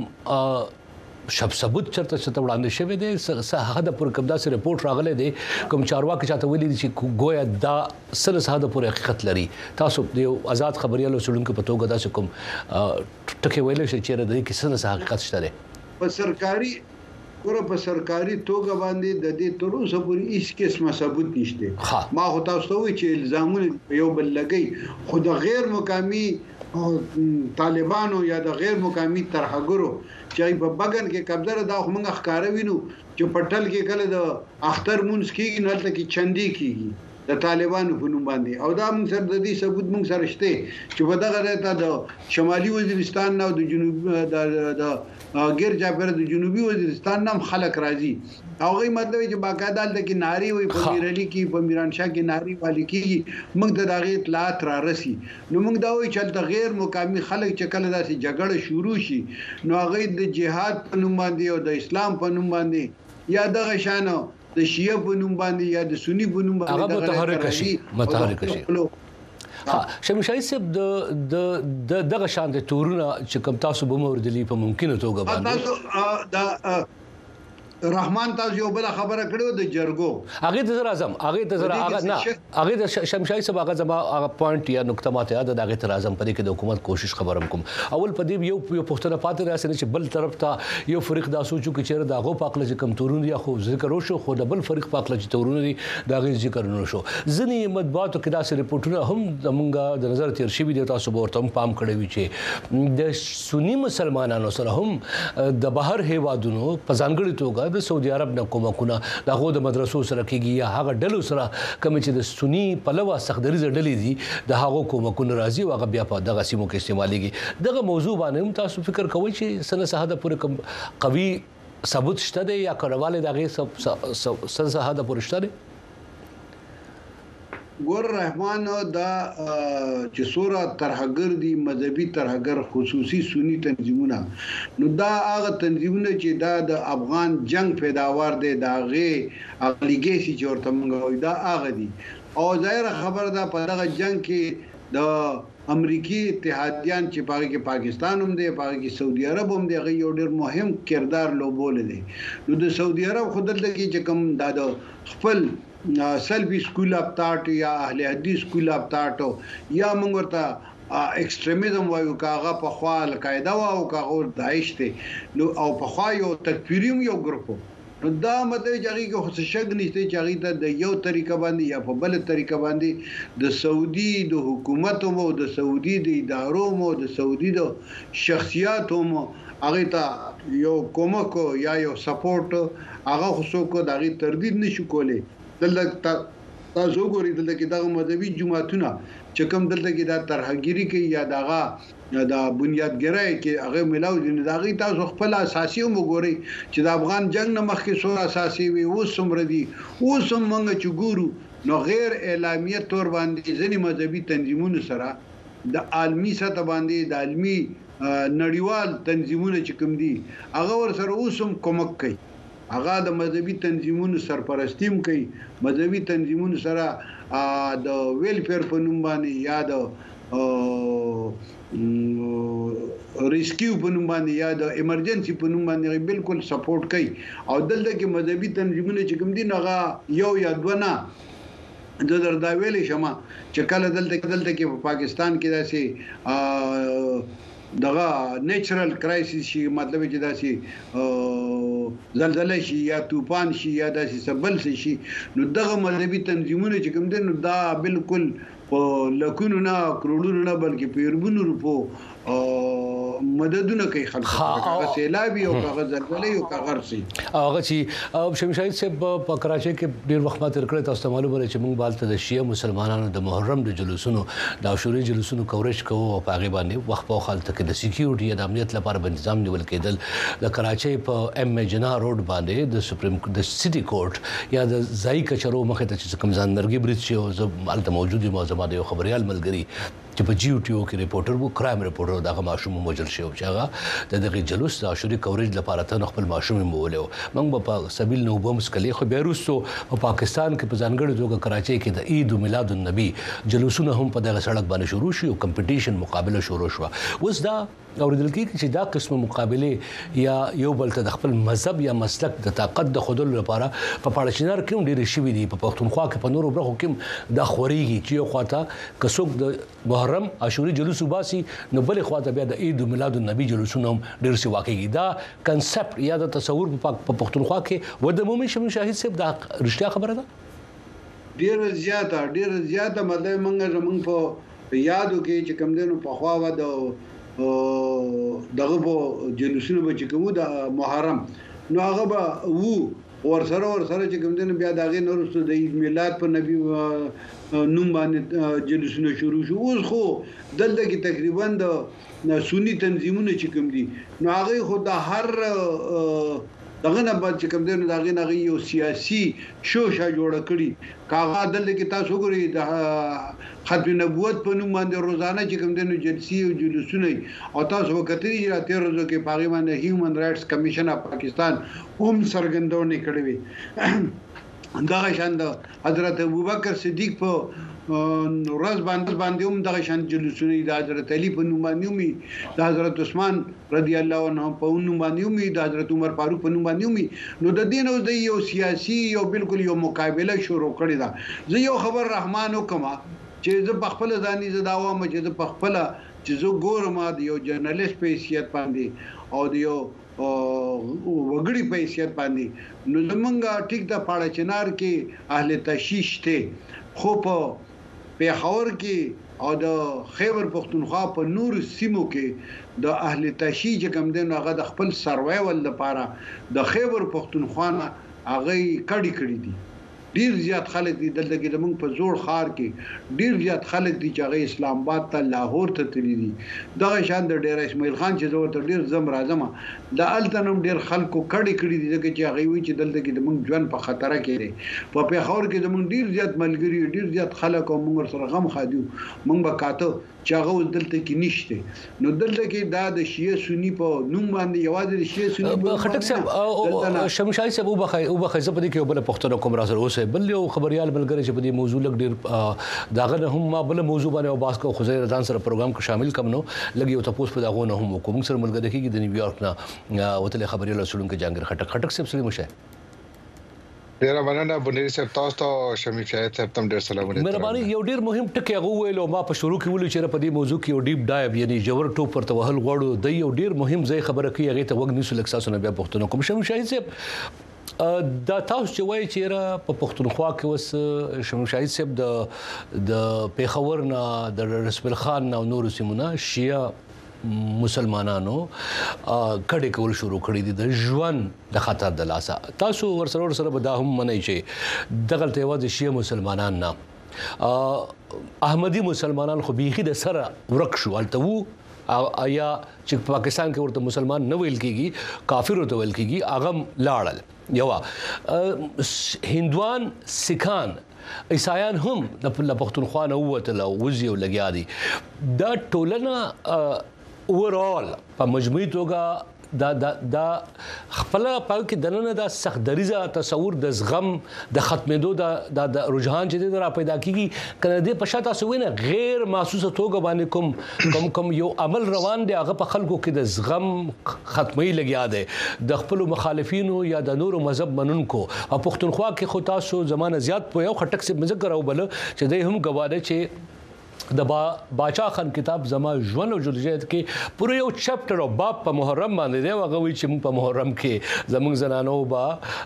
شب ثبوت چرته وړاندې شوی دی هغه د پر کوم داسې رپورت راغلی دی کوم چارواکي چاته ویلي چې گویا دا سره ساده پر حقیقت لري تاسو د آزاد خبريالو سړونکو په توګه داسې کوم ټکي ویل شي چې د دې کې سره حقیقت شته په سرکاري په سرکاري توګه باندې د دې تر اوسه پورې هیڅ قسمه ثبوت نشته ما خو تاسو ته وی چې الزامونه یو بل لګي خو د غیر مقامی طالبانو یا د غیر مقامی ترهګرو چې په بغن کې قبضه دا خو موږ ښکارا وینو چې پټل کې کله د اختر مونږ کېږي نو تل کې چندي کېږي د طالبانو په نوم باندې او دا موږ سره د دې ثبوت موږ سره شته چې په دغه راته د شمالي وزیرستان او د جنوب د غیر جابر د جنوبي وزیرستان نام خلک راځي هغه مطلب چې باقاعده د کې ناری وي په میرلی کې په میرانشاه کې ناری والی کې موږ د دغه اطلاعات را رسي نو موږ دا وایو چې د غیر مقامی خلک چې کله داسې جګړه شروع شي نو هغه د جهاد په نوم باندې او د اسلام په نوم باندې یا دغه شانو د شیعه په نوم باندې یا د سنی په نوم باندې متحرک شي شمشای صاحب د دغه شان د تورونه چې کوم تاسو به موردلی په ممکنه توګه باندې رحمان تاسو یو بل خبره کړو د جرګو هغه ته اعظم هغه ته هغه نه هغه د شمشای صاحب هغه زما هغه پوینټ یا نقطه ماته یاد د هغه اعظم پرې کې د حکومت کوشش خبرم کوم اول په دې یو پښتنه پاتې راسي چې بل طرف ته یو فریق دا سوچو کې چیرې داغو پاکله چې کم تورون یا خو ذکر وشو خو د بل فریق پاکله چې تورون دي داغه ذکر نه شو ځنی مطبوعاتو کې دا سره رپورټونه هم زمونږ د نظر تیر شي وي تاسو به ورته پام کړی وي چې د سنی مسلمانانو سره هم د بهر هیوادونو په ځانګړي توګه د سعودي عرب نه کومکونه د هغو د مدرسو سره کېږي یا هغه ډلو سره کوم چې د سنی پلوه سختدریزه ډلې دي د هغو کومکونه راځي او هغه بیا په دغه سیمو کې استعمالېږي دغه موضوع باندې هم تاسو فکر کوئ چې سنه سهاده پورې قوي ثبوت شته دی یا کړهواله دغه سنه سهاده پورې شته دی ګور رحمان دا چې سوره ترهګر دي مذهبي ترهګر خصوصي سنی تنظیمونه نو دا هغه تنظیمونه چې دا د افغان جنگ پیداوار دي دا غي اغلیګي چې ورته موږ دا هغه دي او ظاهر خبر ده په دغه جنگ کې د امریکای اتحادیان چې پاره کې پاکستان هم دی پاره کې سعودي عرب هم دی غي یو ډېر مهم کردار لوبول دي نو د سعودي عرب خود دلته کې چې کوم دا خپل سلفي سکول اف تاټ یا اهل حدیث سکول اف تاټ یا موږ ورته ایکستریمزم وایو کاغه په خوا القاعده او کاغه داعش ته نو او په خوا یو تکفیریم یو ګروپ نو دا مطلب چې هغه کې خصوصي شګ نشته چې هغه ته د یو طریقه باندې یا په بل طریقه باندې د سعودي د حکومت او د سعودي د ادارو او د سعودي د شخصیت او هغه ته یو کومک یا یو سپورټ هغه خصوصو کو دغه تردید نشو کولای دلته تاسو ګورئ دلته کې دغه مذهبي جماعتونه چې کوم دلته کې دا ترهګيري کوي یا دغه دا بنیادګرای کې هغه ملاو دي دغه تاسو خپل اساسي وګورئ چې د افغان جنگ نه مخکې سور اساسي وي اوس څومره دي اوس هم موږ چې ګورو نو غیر اعلامیه تور باندې ځینې مذهبي تنظیمونو سره د عالمي سطح باندې د عالمي نړیوال تنظیمونه چې کوم دي هغه ور سره اوس هم کومک کوي هغه د مذهبي تنظیمونو سرپرستیم کوي مذهبي تنظیمونو سره د ویلفیر په نوم باندې یا د ریسکیو په نوم باندې یا د ایمرجنسي په نوم باندې بالکل سپورټ کوي او دلته کې مذهبي تنظیمونه چې کوم دي هغه یو یا دوه نه د درداویلې شمه چې کله دلته کې په پاکستان کې داسې دغه نیچرل کرایسس شي مطلب چې داسې زلزلہ شي یا طوفان شي یا داسې سبل شي نو دغه مذهبي تنظیمونه چې کوم دي نو دا بالکل په لکونو نه کروڑونو نه بلکې په اربونو روپو مددونه کوي خلک هغه سیلابي او هغه زلزلې او هغه رسي هغه چې شمشاهید صاحب په کراچۍ کې ډیر وخت ماته کړی تاسو ته معلومه چې موږ بالته د شیعه مسلمانانو د محرم د جلوسونو د عاشوري جلوسونو کوریج کوو او په هغه باندې وخت په خالت کې د سکیورټي د امنیت لپاره تنظیم نیول کېدل د کراچۍ په ام جنا روډ باندې د سپریم د سټي کورټ یا د ځای کچرو مخه ته چې کوم ځان نرګي برید شي او زمالته موجودي موضوع د خبريال ملګری چې په جی او ټي او کې ریپورټر وو کرایم ریپورټر دغه ماشوم موجل شو چې هغه د دغه جلوس د عاشوري کوریج لپاره ته خپل ماشوم مولو موږ په سبیل نو بم سکلي خو بیروسو په پاکستان کې په ځانګړي توګه کراچۍ کې د عید او میلاد النبی جلوسونه هم په دغه سړک باندې شروع شو او کمپټیشن مقابله شروع شو اوس دا اوریدل کېږي چې دا قسم مقابله یا یو بل ته د خپل مذهب یا مسلک د طاقت د خودلو لپاره په پاړچینار کې ډېر شي دي په پښتونخوا کې په نورو برخو کې د خوريږي چې یو خواته کڅوک د محرم عاشوري جلوس وباسي نو بل خواته بیا د عید او میلاد النبی جلوسونه ډېر سی واقعي دا کنسپټ یا د تصور په پښتونخوا کې و د مومن شاهد صاحب دا رښتیا خبره ده ډېر زیاته مطلب موږ په یادو کې چې کوم دینو په خوا و د دغه په جلوسونو به چې کوم د محرم نو هغه به وو ورسره چې کوم دین بیا دغه نورسته د عید میلاد په نبی نوم باندې جلوسونه شروع شو اوس خو دلته کې تقریبا د سنی تنظیمونه چې کوم دي نو هغه خو د هر دغه نه بعد چې کوم دین دغه نه یو سیاسي شوشه جوړ کړي کاغه دلته کې تاسو ګورئ د ختم نبوت په نوم باندې روزانه چې کوم دینو جلسې او جلوسونه او تاسو وکړئ چې 13 ورځې کې پاغي باندې هیومن رائټس کمیشن اف پاکستان هم سرګندونه کړې وي دا شاند حضرت ابوبکر صدیق په ورځ باندې هم دغه شان جلوسونه د حضرت علي په نوم باندې هم د حضرت عثمان رضی الله عنه په نوم باندې هم د حضرت عمر فاروق په نوم باندې هم نو د دین او د یو سیاسي یو بالکل یو مقابله شروع کړی دا زه یو خبر رحمان وکما چې زه په خپل ځاني زه داوا م چې زه په خپل چې زه ګورم د یو جرنالست په حیثیت باندې او د یو وګړي په حیثیت باندې نو زمونږ ټیک د پاړه چنار کې اهل تشیش ته خو په پیښور کې او د خیبر پختونخوا په نور سیمو کې د اهل تشیج کوم دین هغه د خپل سروایول لپاره د خیبر پختونخوا هغه کړي دي ډیر زیات خلک دي دلته کې د موږ په زوړ خار کې ډیر زیات خلک دي چې هغه اسلام آباد ته لاهور ته تللي دي دغه شان د ډیر اسماعیل خان چې زه ورته ډیر زم راځم د التنم ډیر خلکو کړي دي چې هغه وی چې دلته کې د موږ ژوند په خطر کې دي په پیښور کې د موږ ډیر زیات ملګری ډیر زیات خلک او موږ سره غم خادو موږ به کاته چې هغه دلته کې نشته نو دلته کې دا د شیعه سنی په نوم باندې یوازې د شیعه سنی خټک صاحب شمشای صاحب وبخښه زه په دې کې بل پښتنو کوم راځو اوسه بل یو خبريال بلګری چې په دې موضوع لګ ډیر داغه هم ما بل موضوع باندې او باس کو خزر رضان سره پروګرام کې شامل کم نو لګي او تاسو په داغه نه هم کوم سره ملګری کېږي د نیویارک نه وتل خبريال رسولون کې جانګر خټک صاحب سلیم شه ډیره مننه بنيري صاحب تاسو ته شمیم شاهد صاحب تم ډیر سلام علیکم مهرباني یو ډیر مهم ټکی هغه ویلو ما په شروع کې ویل چې په دې موضوع کې یو ډیپ ډایو یعنی جوړ ټوپ پر توهل غوړو د یو ډیر مهم ځای خبره کوي هغه ته وګ نیسو لکساسونه بیا پښتنو کوم شمیم شاهد صاحب دا تاسو چې وایي چې را په پښتونخوا کې وس شمیم شاهد صاحب د پیښور نه د رسول خان نه نور سیمونه شیعه مسلمانانو کډه کول شروع کړی دي د ژوند د خطر د لاسه تاسو ورسره به دا هم منئ چې دغه ته واځي شیعه مسلمانان نه احمدي مسلمانان خو بيخي د سره ورک شو الته وو یا چې پاکستان کې ورته مسلمان نه ویل کیږي کافر ورته ویل کیږي اغم لاړل یو هندوان سکان عیسایان هم د پښتونخوا نه وته وزي او لګیا دي دا ټولنه اوورال په مجموعي توګه دا خپل پاو کې دنه دا سخت دریزه تصور د زغم د ختمېدو د رجحان چې را پیدا کیږي کنه د پښه تاسو وینه غیر محسوسه توګه باندې کوم یو عمل روان دی هغه په خلکو کې د زغم ختمي لګیا دی د خپل مخالفینو یا د نورو مذهب منونکو او پښتونخوا کې خو تاسو زمانه زیات په یو خټک سي مذکر او بل چې دوی هم گواډه چې د باچا خان کتاب زما ژوند او جلجیت کې پوره یو چپټر او باب په محرم باندې دی هغه وی چې په محرم کې زموږ زنانو با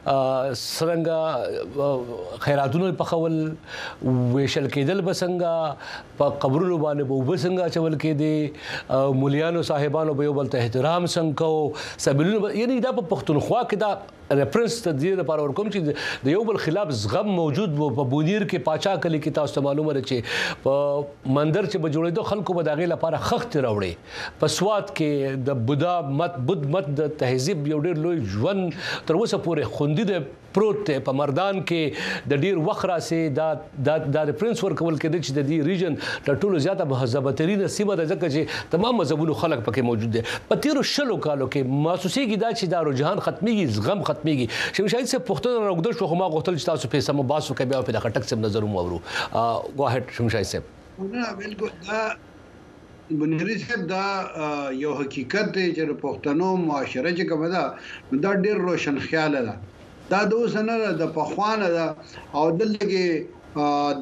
سرنګا خیراتونو په خول ویشل کېدل بسنګا په قبرونو باندې به وبسنګا چول کې دي مولیانو صاحبانو به یو بل ته احترام څنګه سبیلونو یعنی دا په پښتونخوا کې دا ریفرنس ته دې لپاره ورکوم چې د یو بل خلاف زغم موجود وو په بونیر کې پاچا کلی کې تاسو معلومه ده چې په مندر چې بجوړېدو خلکو به داغه لپاره خخت راوړي په سواد کې د بودا بود مت د تهذیب یو ډېر لوی ژوند تر اوسه پورې خوندې ده پروت ته په مردان کې د ډیر وخت راسي د ریفرنس ورکول کېد چې د دې ریجن د ټولو زیاته مهذبترین سیمه د ځکه چې تمام مذهبونو خلک پکې موجود دي په تیرو شلو کالو کې محسوسيږي دا چې دا رجحان ختميږي زغم ختميږي چې شاید څه پښتون راغدل شو خو ما غوښتل چې تاسو په سم باسو کې بیا په خټک سم نظر مو ورو گو هټ شمشای صاحب نه بالکل دا بنيري صاحب دا یو حقیقت دی چې پښتنو معاشره چې کومه دا ډیر روشن خیال ده دا د اوسنه د پخوانه ده او دلته کې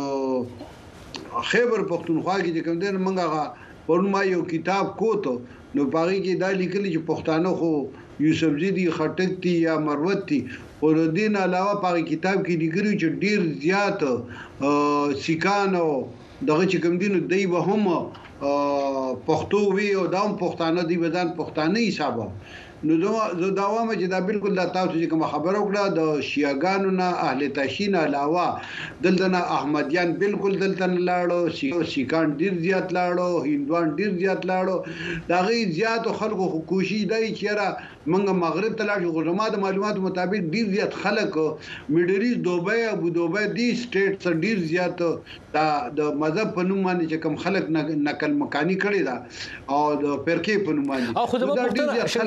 د خیبر پختونخوا کې کوم دین منګه ورما یو کتاب کوته نو باغی کې دا لیکلي چې پښتانه خو یوسف زیدی خټک تی یا مروت تی او د دین علاوه په کتاب کې لیکلي چې ډیر زیات سیکانو دغه چې کوم دین دی به هم پښتو وی او دام پښتانه دی بدن پښتانه حسابه نو زه دا وایم چې دا بالکل دا تاسو چې کوم خبره وکړه د شیعاګانو نه اهل تشین علاوه دلته نه احمدیان بالکل دلته لاړو سیکان ډیر زیات لاړو هندوان ډیر زیات لاړو دا غي زیات خلکو کوشش دی چې را منګه مغرب ته لاړو غوړما د معلوماتو مطابق ډیر زیات خلک میډریز دوبه ابو دوبه دی سټیټ سره ډیر زیات د مذهب په نوم باندې چې کوم خلک نقل مکانی کړی دا او د فرقې په نوم باندې او خو دا شمشای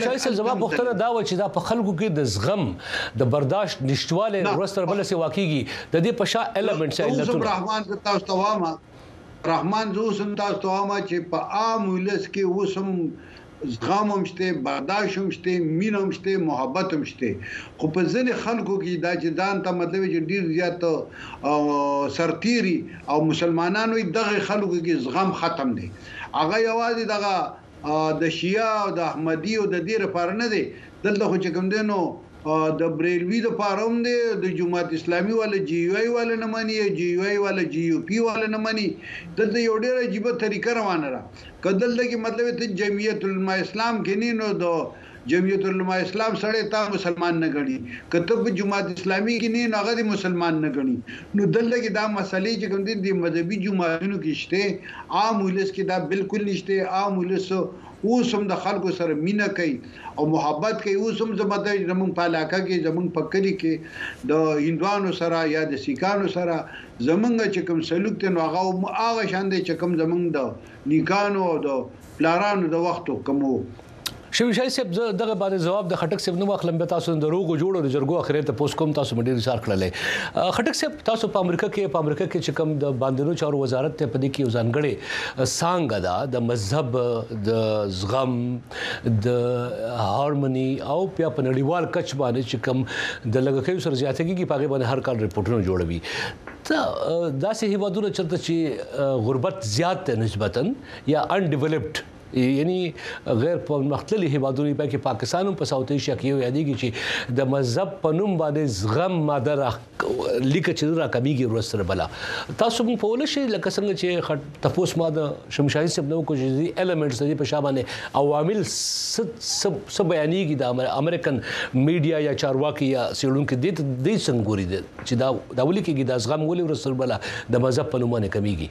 زما پوښتنه دا و چې دا په خلکو کې د زغم د برداشت نشټواله ورستر بل سي واقعي د دې په شا ایلیمنټس علتونه رحمان تاسو ته واما رحمان زو سم تاسو ته واما چې په عام ولس کې وسم زغم هم شته برداشت هم شته مینه هم شته محبت هم شته خو په ځینې خلکو کې دا چې ځان ته مطلب چې ډیر زیات سرتيري او مسلمانانو دغه خلکو کې زغم ختم دي هغه یوازې دغه د شیعه او د احمدي او د دې لپاره نه دي دلته خو چې کوم دي نو د بریلوی د پاروم دی د جماعت اسلامي ولا جی یو ای ولا نه مانی جی یو ای ولا جی یو پی ولا نه مانی دلته یو ډیره عجیب طریقه روانه را کدل کې مطلب ته جمعیت العلماء اسلام کې نه نو د جمعیت العلماء اسلام سره تا مسلمان نه غړي کتب جماعت اسلامي کې نه هغه مسلمان نه غړي نو دلته کې دا مسلې چې کوم دي د مذهبي جماعتونو کې شته عام ولس کې دا بالکل نشته عام ولس اوسم د خلکو سره مینا کوي او محبت کوي اوسم زموږ په علاقه کې زموږ په کلی کې د هندوانو سره یا د سیکانو سره زمونږ چې کوم سلوک ته نو هغه شان دي چې کوم زمونږ د نیکانو او د پلارانو د وختو کومو شوشای صاحب دغه باندې جواب د خټک صاحب نو مخلم به تاسو د روغو جوړو د جرګو اخره ته پوس کوم تاسو مډیر اشاره کړل خټک صاحب تاسو په امریکا کې چې کوم د باندې چارو وزارت ته پدې کې ځانګړي څنګه دا د مذهب د زغم د هارموني او په نړیوال کچ باندې چې کوم د لګکې سره زیاتګي کې پاګې باندې هر کال ریپورتونه جوړوي دا سه هیوادونه چرته چې غربت زیات نسبتا یا انډیولپډ یعنی غیر مختلف هیوادونو په کې پاکستان په ساوث ایشیا کې یو یادېږي چې د مذهب په نوم باندې زغم ماده لیک چې را کمیږي ورسره بلا تاسو په ول شي لکه څنګه چې تاسو ما د شمشاهي صاحب نو کوم ایلیمنټس دي په شابه عوامل سب بیانېږي د امریکن میډیا یا چارواکي یا سیړونکو د دې څنګه ګوري چې دا ولي کېږي د زغم ولي ورسره بلا د مذهب په نوم باندې کمیږي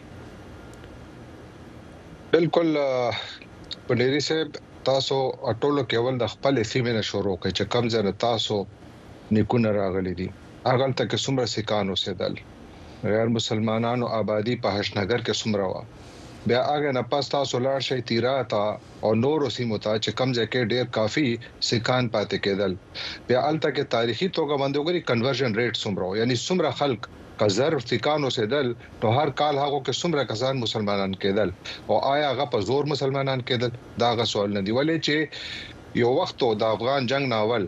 بالکل پډيري صاحب تاسو ټولو کې ول د خپل سیمه شروع کوي چې کم ځنه تاسو نیکونه راغلي دي هغه ته کې څومره سکانو سیدل غیر مسلمانانو آبادی په هشنګر کې څومره وا بیا هغه نه پاس تاسو لاړ شي تیرا تا او نور سیمو ته چې کم ځکه ډیر کافي سکان پاتې کېدل بیا الته کې تاریخي توګه باندې وګوري کنورژن ریټ څومره یعنی څومره خلک کزر سکانو سیدل نو هر کال هغه کې څومره کسان مسلمانان کېدل او آیا هغه په زور مسلمانان کېدل دا غو سوال نه دی ولې چې یو وخت د افغان جنگ ناول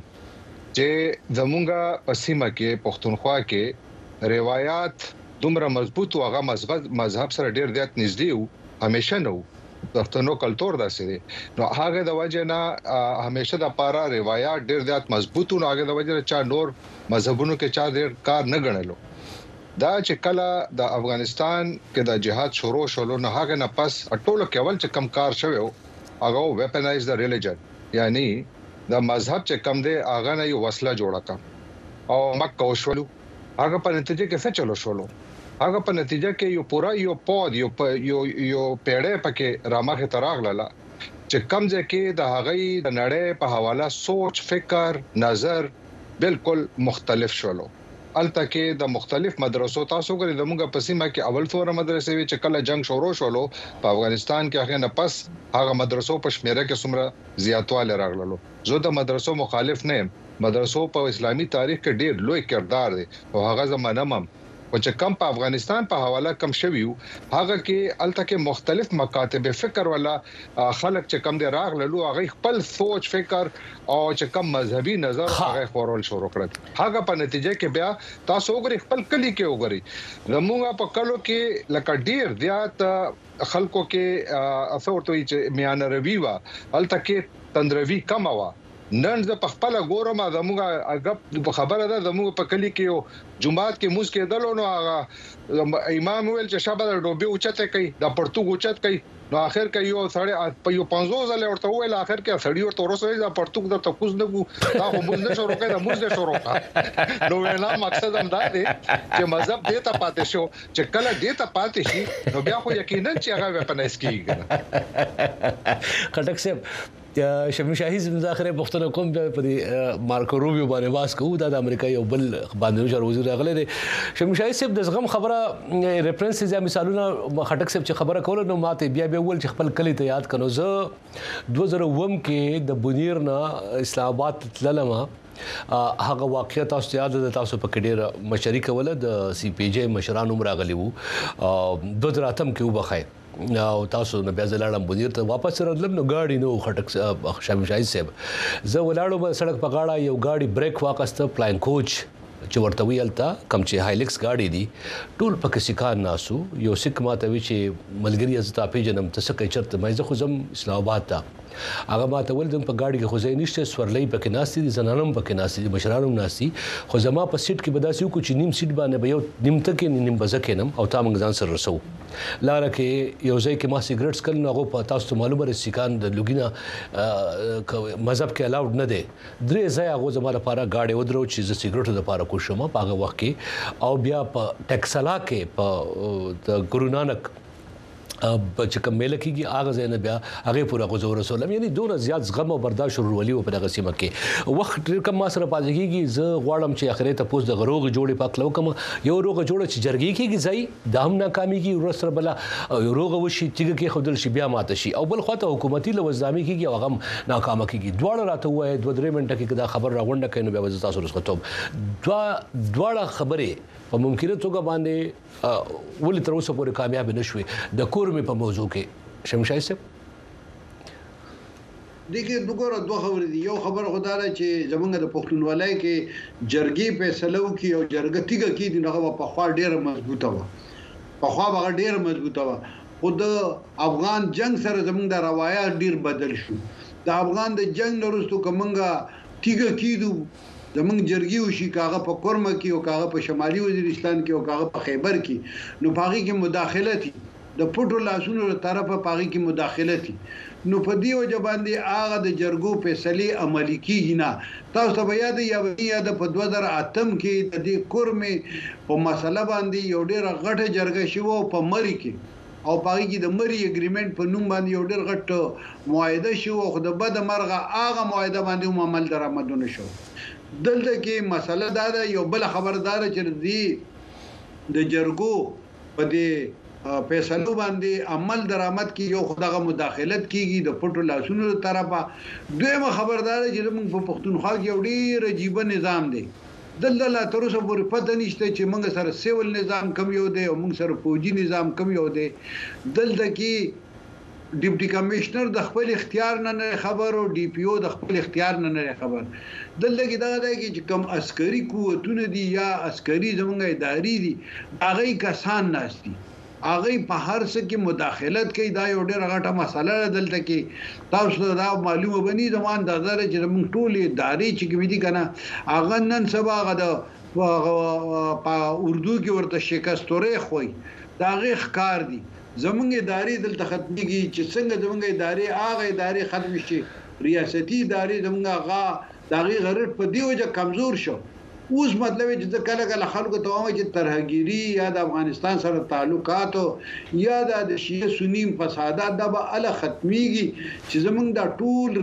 چې زمونږه پسیمه کې پښتونخوا کې روایت دومره مضبوط او هغه مذهب سره ډیر زیات نږدې وو همیشه نو پښتنو کلچر داسې دی نو هغه د وجه نه همیشه د پارا روایت ډیر زیات مضبوط او هغه د وجه نه چا نور مذهبونو کې چا ډیر کار نه غنلو دا چې کله د افغانستان کې د جهاد شروع شول نو هغه نه پس ټولو کې اول چې کم کار شوی هغه ویپنایز د ریلیجن یعنی د مذهب چې کم دی هغه نه یو وسله جوړه کا او مکه وشولو هغه په نتیجه کې څه چلو شولو هغه په نتیجه کې یو پورا یو پود یو پیړې پکې رامخه تراغله چې کم ځکه د هغه د نړۍ په حواله سوچ فکر نظر بالکل مختلف شولو الته کې د مختلف مدرسو تاسو غوړي د موږ په سیمه کې اول څوره مدرسې وی چې کله جنگ شروع شولو په افغانستان کې هغه نه پس هغه مدرسو په شمیره کې څومره زیاتواله راغلو زه د مدرسو مخالف نه یم مدرسو په اسلامي تاریخ کې ډیر لوی کردار دی او هغه زمانه مم او چې کم په افغانستان په حواله کم شویو هغه کې الته کې مختلف مکاتب فکر ولا خلک چې کم دي راغلو هغه خپل سوچ فکر او چې کم مذهبي نظر هغه خورول شروع کړل هغه په نتیجه کې بیا تاسو وګورئ خپل کلی کې وګورئ زموږ په کلو کې لکه ډیر زیات خلکو کې اثر توي چې میان روي وا الته کې تندروي کم وا نن ز په خپل ګورم زموږه خبره ده زموږ په کلی کې جمعات کې موږ کې دلونو هغه امام ویل چې شابه د ډوبي اوچته کوي د پړتو اوچت کوي نو اخر کې یو سړی په یو 500 ځله ورته ویل اخر کې سړی ورته ورسوي د پړتو د تکوز نګو دا خو موږ نه شروع کړی دا موږ نه شروع کړ نو وینا مقصد هم دا دی چې مذهب دې ته پاتې شو چې کله دې ته پاتې شي نو بیا خو یقینا چې هغه وپنایس کیږي خټک صاحب شمیم شاهي مذاکره پښتنه کوم په مارکو روبیو باندې واس کوو د امریکا یو بل باندې چار وزیر راغلی دی شمیم شاهي صاحب د زغم خبره ریفرنس یا مثالونه خټک صاحب چې خبره کوله نو ماته بیا ول چې خپل کلی ته یاد کنو زه 2009 کې د بنیر نه اسلام آباد تللم هغه واقعیت تاسو یاد ده تاسو په ډېر مشري کوله د سی پی جی مشرانو راغلي وو 2008 کې وبخای او تاسو نه بیا زلاړم بنیر ته واپس راتلم نو ګاډي نو خټک شمیم شاهي صاحب زه ولاړم سړک په غاړه یو ګاډي بریک واقسته پلاین کوچ چې ورته ویلتا کم چې هایلکس ګاډي دي ټول پکې سکان ناسو یو سک ماته وی چې ملګری از ته پیژنم تاسو کې چرته مې زه خو زم اسلام آباد ته هغه ماته ول دم په ګاډي کې خو ځای نشته سورلې پکې ناسي دي زنانم پکې ناسي دي مشرانم ناسي خو زما په سیټ کې بداسي کو چې نیم سیټ باندې به یو نیم تک نیم بزکه نم او تا موږ ځان سره رسو لاره کې یو ځای کې ما سیګریټس کل نو هغه په تاسو معلومه رسې کان د لوګینا مذهب کې الاود نه دي درې ځای هغه زما لپاره گاډي ودرو چې ز سیګریټو لپاره کوشم په هغه وخت کې او بیا په ټیکسلا کې په د ګورو نانک چې کوم مل کېږي هغه ځای نه بیا هغه پورا غوځو رسولم یعنی دونه زیات زغم او برداشت ورولي په دغه سیمه کې وخت کم ما سره پاتې کېږي زه غواړم چې اخري ته پوس د غروغ جوړې پاک لو کوم یو روغ جوړ چې جرګي کېږي ځای د هم ناکاميږي ورسره بلا یو روغ وشي چې کې خودل شي بیا ماته شي او بل خواته حکومتي لوزامي کېږي او هغه ناکامه کېږي دواړه راته وای 2-3 منټه کې دا خبر راغونډه کینو بیا تاسو رسختوم دواړه خبره په ممکنه توګه باندې ولې تر اوسه پورې کامیاب نشوي د کورمې په موضوع کې شمیم شاهي صاحب دغه دوه خبرې دي یو خبر خدای چې زمونږ د پښتونولۍ کې جرګي فیصلو کې او جرګه تیګه کې د هغه په خوا ډیره مضبوطه و په خوا هغه ډیره مضبوطه و خود افغان جنگ سره زمونږ د روایت ډیر بدل شو د افغان د جنگ وروسته کومه تیګه کېدو زمونږ جرګي وشي کاغه په کورمه کې او کاغه په شمالي وزیرستان کې او کاغه په خیبر کې نو پاغي کې مداخله دي د پټو لاسونو له طرفه پاغي کې مداخله دي نو په دې وجه باندې هغه د جرګو فیصله عملی کیږي نه تاسو به یاد په 2008 کې د دې کورمه په مسله باندې یو ډیر غټه جرګه شوه په مری کې او پاغي کې د مری اګریمنت په نوم باندې یو ډیر غټ معاهده شو خو د بد مرغه هغه معاهده باندې عمل درآمدونه شو دلته کې مسله دا ده یو بل خبردار چې دی د جرګو په دې فیصلو باندې عمل درآمد کې یو خدغه مداخلت کیږي د پټو لاسونو طرفه دویمه خبردار چې موږ په پښتونخوا کې یو ډیر عجیب نظام دی دلته تر اوسه پورې پته نشته چې موږ سره سیول نظام کم یو دی او موږ سره فوجي نظام کم یو دی دلته کې ډیپټي کمشنر د خپل اختیار نه خبر او ډي پی او د خپل اختیار نه خبر دلته کې دا دی چې کوم عسکري قوتونه دي یا عسکري زمونږ اداري دي هغه کسان ناشتي هغه په هر څه کې مداخلت کوي دا یو ډېر غټه مسله دلته کې تاسو دا معلومه بني زمون د نظر چې موږ ټول اداري چې کوم دي کنه هغه نن سبا غدا په اردو کې ورته شکستوري خوي دا غي ښکار دي زمونږ اداري دلته ختميږي چې څنګه زمونږ اداري هغه اداري ختم شي ریاستي اداري زمونږ هغه دغه غرض په دی وجه کمزور شو اوس مطلب چې کله کله خلکو ته وایي چې ترهګيري یا د افغانستان سره تعلقات یا د شیعه سنی فسادات د به ال ختميږي چې زمونږ د ټول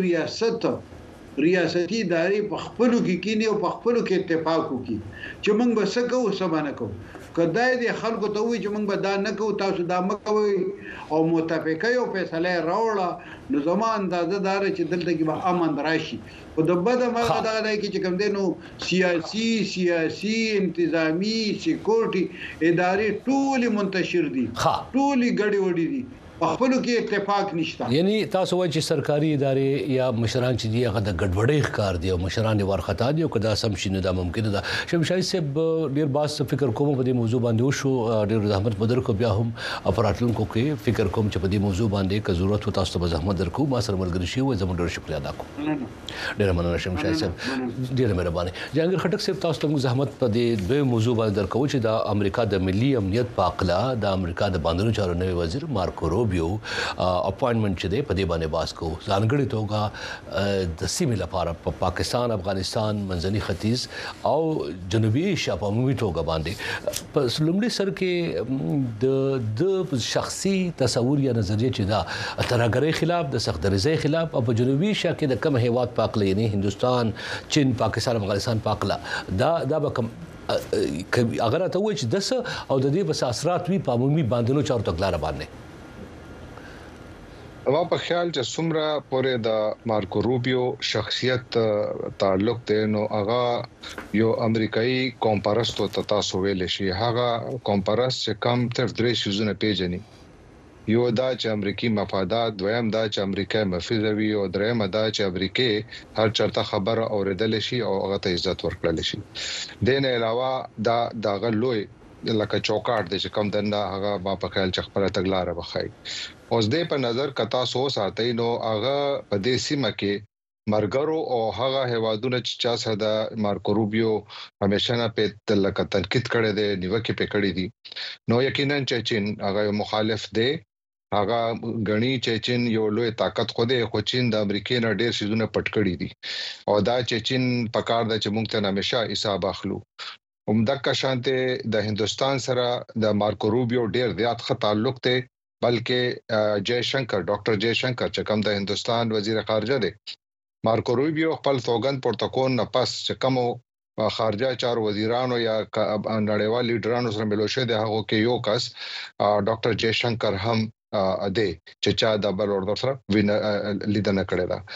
ریاستي اداري په خپلو کې کینی او په خپلو کې اتفاق وکړي چې موږ به څه کوو څه باندې کوو کدای دې خلکو ته وایي چې موږ به دا نه کوو تاسو دا مکوئ او متفقه یو فیصله راوړه نو زما اندازه دار چې دلته کې به امن راشي او د بده مرغه دا دی چې کوم دینو سیاسي انتظامی سکیورټي ادارې ټول منتشر دي ټول ګډي وډي دي په خپلو کې اتفاق نشته یعنی تاسو وایي چې سرکاري ادارې یا مشران چې دی هغه د ګډوډۍ ښکار دی او مشران یې ورخطا دي او کدا سم شي نه دا ممکن ده شمیم شاهي صاحب ډیر باز فکر کوم په دې موضوع باندې وشو ډیر زحمت بدر کو بیا هم افراطلونکو کې فکر کوم چې په دې موضوع باندې که ضرورت و تاسو ته زحمت درکو ما سره ملګری شي و زموږ ډیر شکریا ادا کوم ډیر مننه شمیم شاهي صاحب ډیر مهرباني جهانگیر خټک صاحب تاسو ته زحمت په دې دوه موضوع باندې درکو چې د امریکا د ملي امنیت په اقلا د امریکا د باندې چارو نوي وزیر مارکو روبیو اپاینټمنټ چې دی په دې باندې باس کو ځانګړي توګه د سیمې لپاره په پاکستان افغانستان منځني ختیځ او جنوبي ایشیا په عمومي توګه باندې په لومړي سر کې د شخصي تصور یا نظریه چې دا ترهګرۍ خلاف د سخت دریزۍ خلاف او په جنوبي ایشیا کې د کم هیواد پاکله یعنی هندستان چین پاکستان افغانستان پاکله دا به کم اگر ته وای چې دسه او د دې بس اثرات وی په عمومي باندې چارو تګلار باندې ما په خیال چې څومره پورې د مارکو روبیو شخصیت تعلق دی نو هغه یو امریکایي کومپارستو تاسو ویل شي هغه کومپارس چې کم تر درې شوزونه پیژني یو دا چې امریکای مفادات دویم دا چې امریکای مفیزوي او دریم دا چې امریکای هر چرته خبره اوریدل شي او هغه ته عزت ورکړل شي دین علاوه دا غلوي لکه چوکاټ د کوم دنه هغه ما په خیال چې خپل تګلارې وخای اوس دې په نظر کتا سو ساتي نو هغه په دې سیمه کې مرګرو او هغه هوادونه چې چا سره مارکو روبیو همیشه نه په لکه تنقید کړي دي نیوکه په کړي دي نو یقینا چې چین هغه مخالف دی هغه غني چې چین یو لوی طاقت خو دی خو چین د امریکای نه ډېر شیزونه پټ کړي دي او دا چې چین په کار د چې مونږ ته همیشه حساب اخلو همدغه شانته د هندستان سره د مارکو روبیو ډېر زیات ښه تعلق دی بلکې جے شنکر ډاکټر جے شنکر چې کوم د هندستان وزیر خارجه دی مارکو روبیو خپل سوګند پروتوکول نه پس چې کوم خارجه چار وزیرانو یا نړیوال لیډرانو سره ملوشه دی هغه کې یو کس ډاکټر جے شنکر هم اده چې چا د بل اور سره لیدنه کړې ده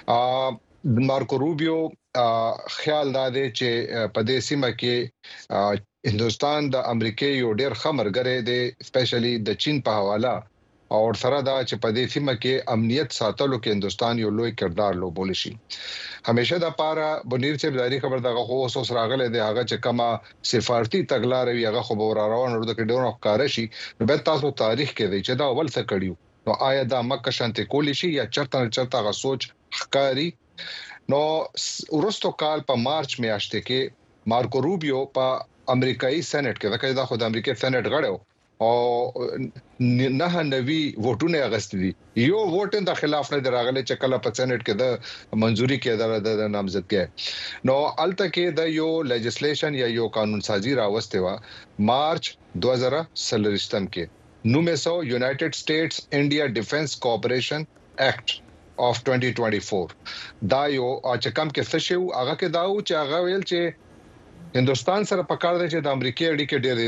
مارکو روبیو خیال دا دی چې په دې سیمه کې هندستان د امریکای یو ډېر خمرګره دی سپیشلی د چین په حواله او سره دا چې په دې سیمه کې امنیت ساتلو کې هندستان یو لوی کردار لوبول شي همیشه د پاره بنیر چې بلاري خبر دغه خو اوس راغله دی هغه چې کما سفارتي تګلارې وي هغه خو به روانه ورته کې ډېر ښکار شي نو به تاسو تاریخ کې دی چې دا اول څه کړیو نو آیا دا مکه شانته کولی شي یا چرته غا سوچ ښکاری نو ورستو کال په مارچ میاشت کې مارکو روبیو په امریکایي سېنات کې دا خو د امریکای سېنات غړو او نه نوي ووټونه اغستې دي یو ووټ د خلاف نه دراغله چې کله په سېنات کې د منځوري کې د نامزد کې نو الته کې د یو لیجسلیشن یا یو قانون سازي راوسته وا مارچ 2023 کې نومېسو یونایټډ سټیټس انډیا ډیفنس کوآپریشن ایکټ of 2024 دا یو چې کم کې څه شو هغه کې داو چې هغه ویل چې هندستان سره پکار دی چې د امریکای اړیکې ډېرې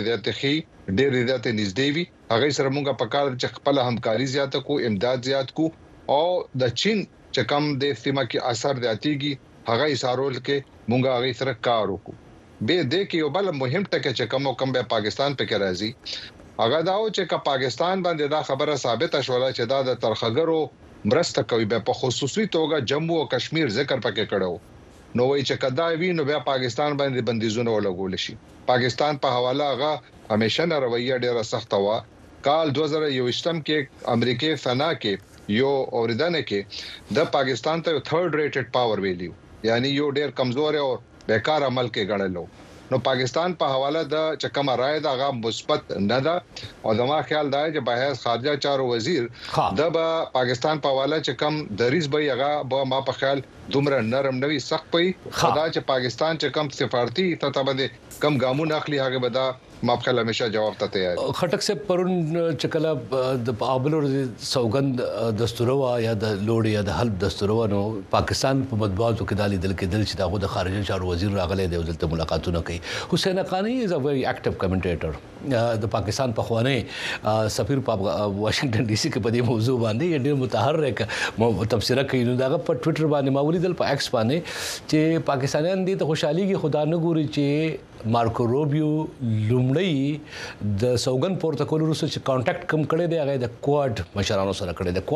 زیاتې نږدې وي هغه سره موږ پکار چې خپل همکاري زیاته کو امداد زیات کو او د چین چې کم د سیمه کې اثر دیاتيږي هغه ایسارول کې موږ هغه سره کار وکړو به دې کې یو بل مهم ټکی چې کوم به پاکستان په کې راځي هغه داو چې پاکستان باندې دا خبره ثابت شوه چې دا د ترخګرو مرسته کوي په خصوصي توګه جموں او کشمیر ذکر پکې کړو نو وای چې کدا وی نو بیا پاکستان باندې بندیزونه ولګول شي پاکستان په حواله هغه همیشه نه رویه ډیره سخت وا کال 2021 کې امریکای فنا کې یو اوریدنه کې د پاکستان ته تھرد ریټډ پاور ویلیو یعنی یو ډیر کمزور او بیکار عمل کې ګڼلو نو پاکستان په حواله د چکم رائے دا غا مثبت نه ده او زما خیال دا چې بهر خارجه چارو وزیر د پاکستان په حواله چې کم دریز به هغه به ما په خیال دومره نرم نوي سخت پي خدا چې پاکستان چې کم سفارتي سطح باندې کم ګامونه اخلي هغه به دا ما په همیشه جواب ته تیار خټک سے پرون چکلا د ابلور سوګند دستوروا یا د لوړ یا د حل دستوروا نو پاکستان په مطبوعاتو کې دالي دل کې دل چې دغه د خارجه چارو وزیر راغله دی دلته ملاقاتونه کوي حسین حقانی از ا ویری اکټیو کمنټیټر د پاکستان په خوانه سفیر په واشنگټن ډي سي کې په دې موضوع باندې ډېر متحرک تبصره کوي نو دغه په ټوئیټر باندې ماولي دل په ایکس باندې چې پاکستانیان دي ته خوشحالي کې خدا نه ګوري چې مارکو روبیو لومړی د سوګن پروتوکول وروسته چې کانټیکټ کم کړي دی هغه د کواد مشرانو سره کړي دی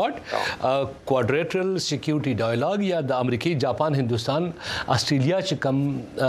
کوادریټرل سکیورټي ډایلاګ یا د امریکای جاپان هندستان استرالیا چې کم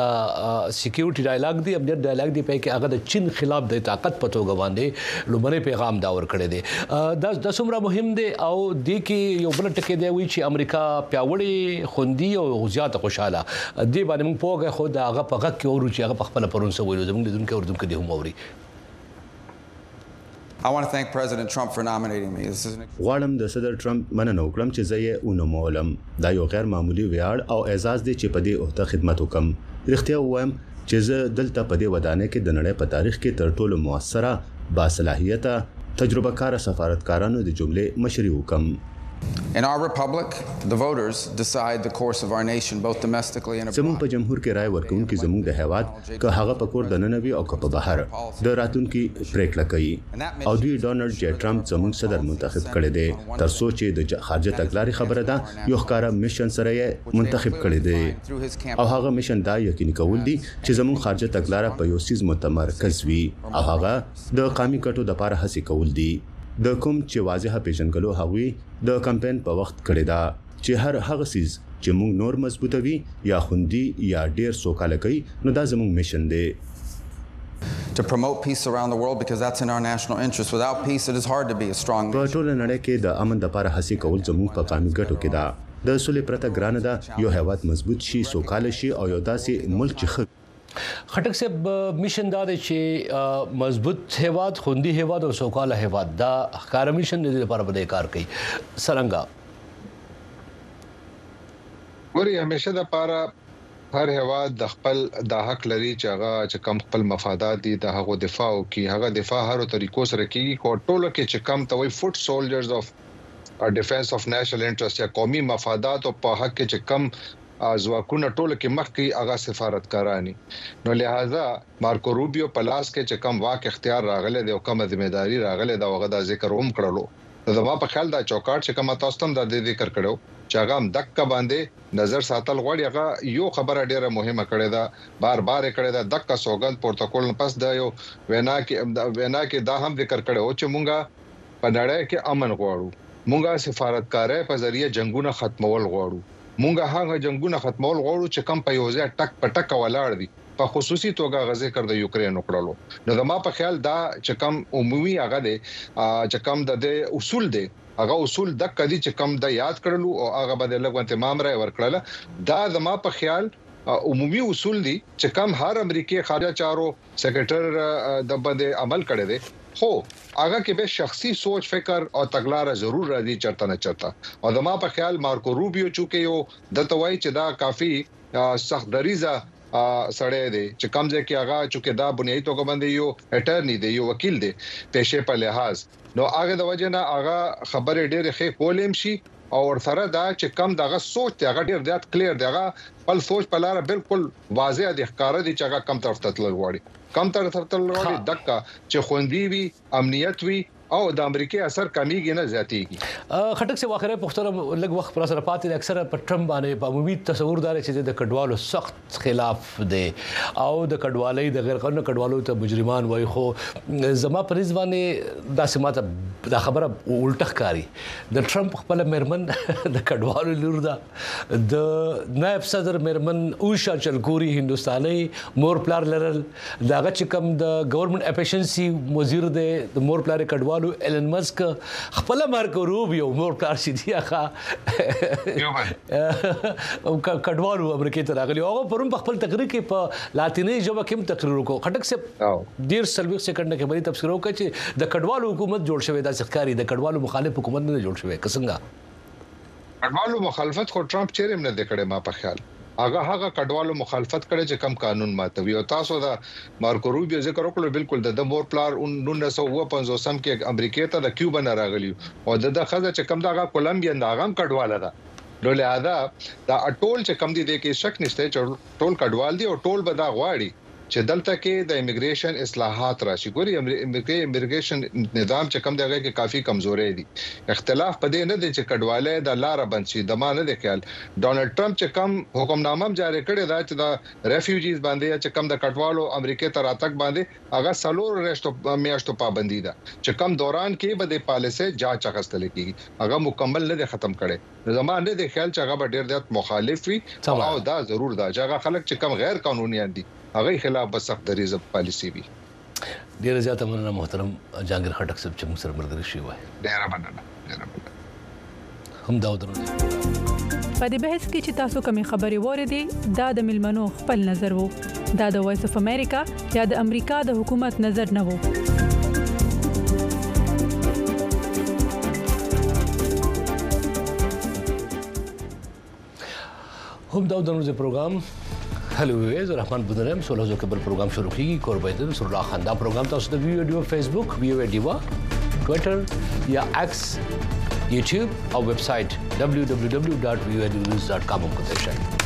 سکیورټي ډایلاګ دی امنیت ډایلاګ دی په کې هغه د چین خلاف د طاقت په توګه باندې لومړی پیغام دا ور کړی دی د څومره مهم دی او د کې یو بل ټکی دی وی چې امریکا پیاوړی خوندي او زیات خوشاله دی باندې موږ پوهه خو دا هغه په غک کې ورو چې هغه په خپل پرون سو ویلو زموږ لیدونکو اردو کې دی هم اوري I want to thank President Trump for nominating me. غواړم د صدر ټرمپ مننه وکړم چې زه یې ونومولم. دا یو غیر معمولی ویاړ او اعزاز دی چې په دې عہده خدمت وکم. رښتیا وایم چې زه دلته په دې ودانۍ کې د نړۍ په تاریخ کې تر ټولو موثره باصلاحیته تجربه کار سفارتکارانو د جملې مشري وکم. In our republic, the voters decide the course of our nation, both domestically and abroad. زموږ په جمهور کې رائے ورکوونکي زموږ د هیواد که هغه په کور د ننوي او که په بهر د راتلونکي پریکړه کوي او دوی ډونالډ جی ټرمپ زموږ صدر منتخب کړي دي تر څو چې د خارجه تګلارې خبره ده یو ښکارا میشن سره یې منتخب کړي دي او هغه میشن دا یقیني کول دي چې زموږ خارجه تګلارې په یو سیز متمرکز وي او هغه د قومي ګټو لپاره هڅې کول دي. د کوم چې واضحه پیژنګلو هغوی د کمپاین په وخت کړی دا چې هر هغه سیز چې موږ نور مضبوطوي یا خوندي یا ډیر سوکاله کوي نو دا زموږ میشن دی. To promote peace around the world because that's in our national interest. Without peace it is hard to be a strong nation. په ټول نړۍ کې د امن لپاره هڅې کول زموږ په قومي ګټو کې ده. د سولې پرته ګرانه ده یو هیواد مضبوط شي سوکاله شي او یو داسې ملک چې خټک صاحب میشن دا دی چې مضبوط هیواد خوندي هیواد او سوکاله هیواد دا ښکار میشن د لپاره بده کار کوي سرنګا وري همیشه د لپاره هر هیواد د خپل د حق لري چې هغه چې کم خپل مفادات دي د هغه دفاع کوي هغه دفاع هر طریقو سره کوي او ټولو کې چې کم توي فوټ سولجرز اف ډیفنس اف نېشنل انټرست یا قومي مفادات او په حق کې چې کم ځواکونه ټول کې مخکې هغه سفارتکارانی نو لہذا مارکو روبیو پلاس کې چې کم واک اختیار راغله دی او کومه ځمېداري راغله دا هغه د ذکر هم کړلو نو په خیال دا چوکاټ چې کومه تاسو هم د ذکر کړو چې هغه هم دک باندې نظر ساتل غواړي هغه یو خبره ډیره مهمه کړې ده بار کړې ده دک سوګند پروتوکول پس دا یو وینا کې دا هم ذکر کړو چې مونږه په نړۍ کې امن غواړو مونږه سفارتکارۍ په ذریعہ جنگونه ختمول غواړو مونږه هغه جنگونه ختمول غواړو چې کم په یوځای ټک پټک ولاړ دي په خصوصي توګه غزه کړ د یوکرين وکړلو نو زما په خیال دا چې کم عمومي هغه دي چې کم د اصول دي هغه اصول د کدي چې کم د یاد کړلو او هغه بدل لګون تمام راي ورکړل دا زما په خیال عمومي اصول دي چې کم هر امریکای خارجه چارو سیکریټر د باندې عمل کړی دی خو هغه کې به شخصي سوچ فکر او تګلارې ضرور راځي چرته نه چرته او زما په خیال مارکو روبیو چې یو د توای چې دا کافي سخت دریزه سړی دی چې کمزې کې هغه چې دا بنیادی توګه باندې یو اټرنی دی یو وکیل دی پېښې په لحاظ نو هغه د وجه نه هغه خبرې ډېرې ښه کولم شي او ورسره دا چې کم دغه سوچ دی هغه ډېر زیات کلیر دی هغه خپل سوچ په لار بالکل واضح دی ښکار دي چې هغه کم طرف ته تلل غواړي کم طرف ته تلل غواړي دغه چې خوندي وي امنیت وي او د امریکای اثر کمیږي نه زیاتیږي خټک څه واخره پښتنه لګ وخت پر سره پاتې اکثره په ټرمپ باندې په عمومي تصور دار چې د کډوالو سخت خلاف دی او د کډوالۍ د غیر قانوني کډوالو ته مجرمان وای خو زما پر ځوانه د سماته د خبره الټه ښکاری د ټرمپ خپل مرمن د کډوالو لور ده د نائب صدر مرمن اوشا چلکوري هندستاني مور پلار لرل داغه چې کوم د ګورنمنت افیشنسي وزیر دی د مور پلار کډوالو ایلن مسک خپل مارکو روبیو مور پلار شي دی او کډوالو امریکای ته راغلی او پرون په خپل تقریر کې په لاتینی ژبه کې تقریر وکړ خټک سے ډیر سلوي سکند کې بری تفسیر وکړ چې د کډوالو حکومت جوړ شوی د ځخکاری د کډوالو مخالف حکومت نه جوړ شوی کسنګا کډوالو مخالفت خو ټرمپ چیرې نه دکړي ما په خیال هغه کډوالو مخالفت کړي چې کم قانون ماتوي او تاسو دا مارکو روبیو ذکر وکړو بالکل د مور پلار 1950 کې امریکای ته د کیوبا نه راغلی او د خزه چې کم دا کولمبیا نه غم کډواله ده نو لہذا دا ټول چې کم دي د کې شک نشته چې ټول کډوال دي او ټول به دا غواړي چې دلته کې د امیګریشن اصلاحات راشي ګوري امیګریشن نظام چې کم دیږي کې کافي کمزورې دي اختلاف پدې نه دي چې کډواله د لار بند شي د ما نه دی خیال ډونالد ټرمپ چې کم حکمنامه جاری کړی دا چې د ریفیوجیز باندې چې کم د کډوالو امریکای ته راتګ باندې هغه سلور رښتو میاشتو پابندي ده چې کم دوران کې به د پالیسي جاچ اخستل کیږي هغه مکمل نه ختم کړي زمانه د خیال چې هغه ډیر زیات مخالف وي او دا ضرور ده چې هغه خلک چې کم غیر قانوني دي هغه خلاف به سخت دریزه پالیسی وي ډیر زیات مننه محترم جهانگیر خټک صاحب چې موږ سره ملګری شوی وای ډیر مننه هم دا ودرونه په دې بحث کې چې تاسو کومې خبرې وریدي دا د ملمنو خپل نظر وو دا د وایس اف امریکا یا د امریکا د حکومت نظر نه وو خوب دا د نوې پروګرام هلو ویز رحمان بدرم سولو زو کبل پروګرام شروع کیږي قربایدن سر الله خندا پروګرام تاسو د ویډیو فیسبوک ویو دیوا ټوئیټر یا ایکس یوټیوب او ویب سټ www.voanews.com کو ته شئ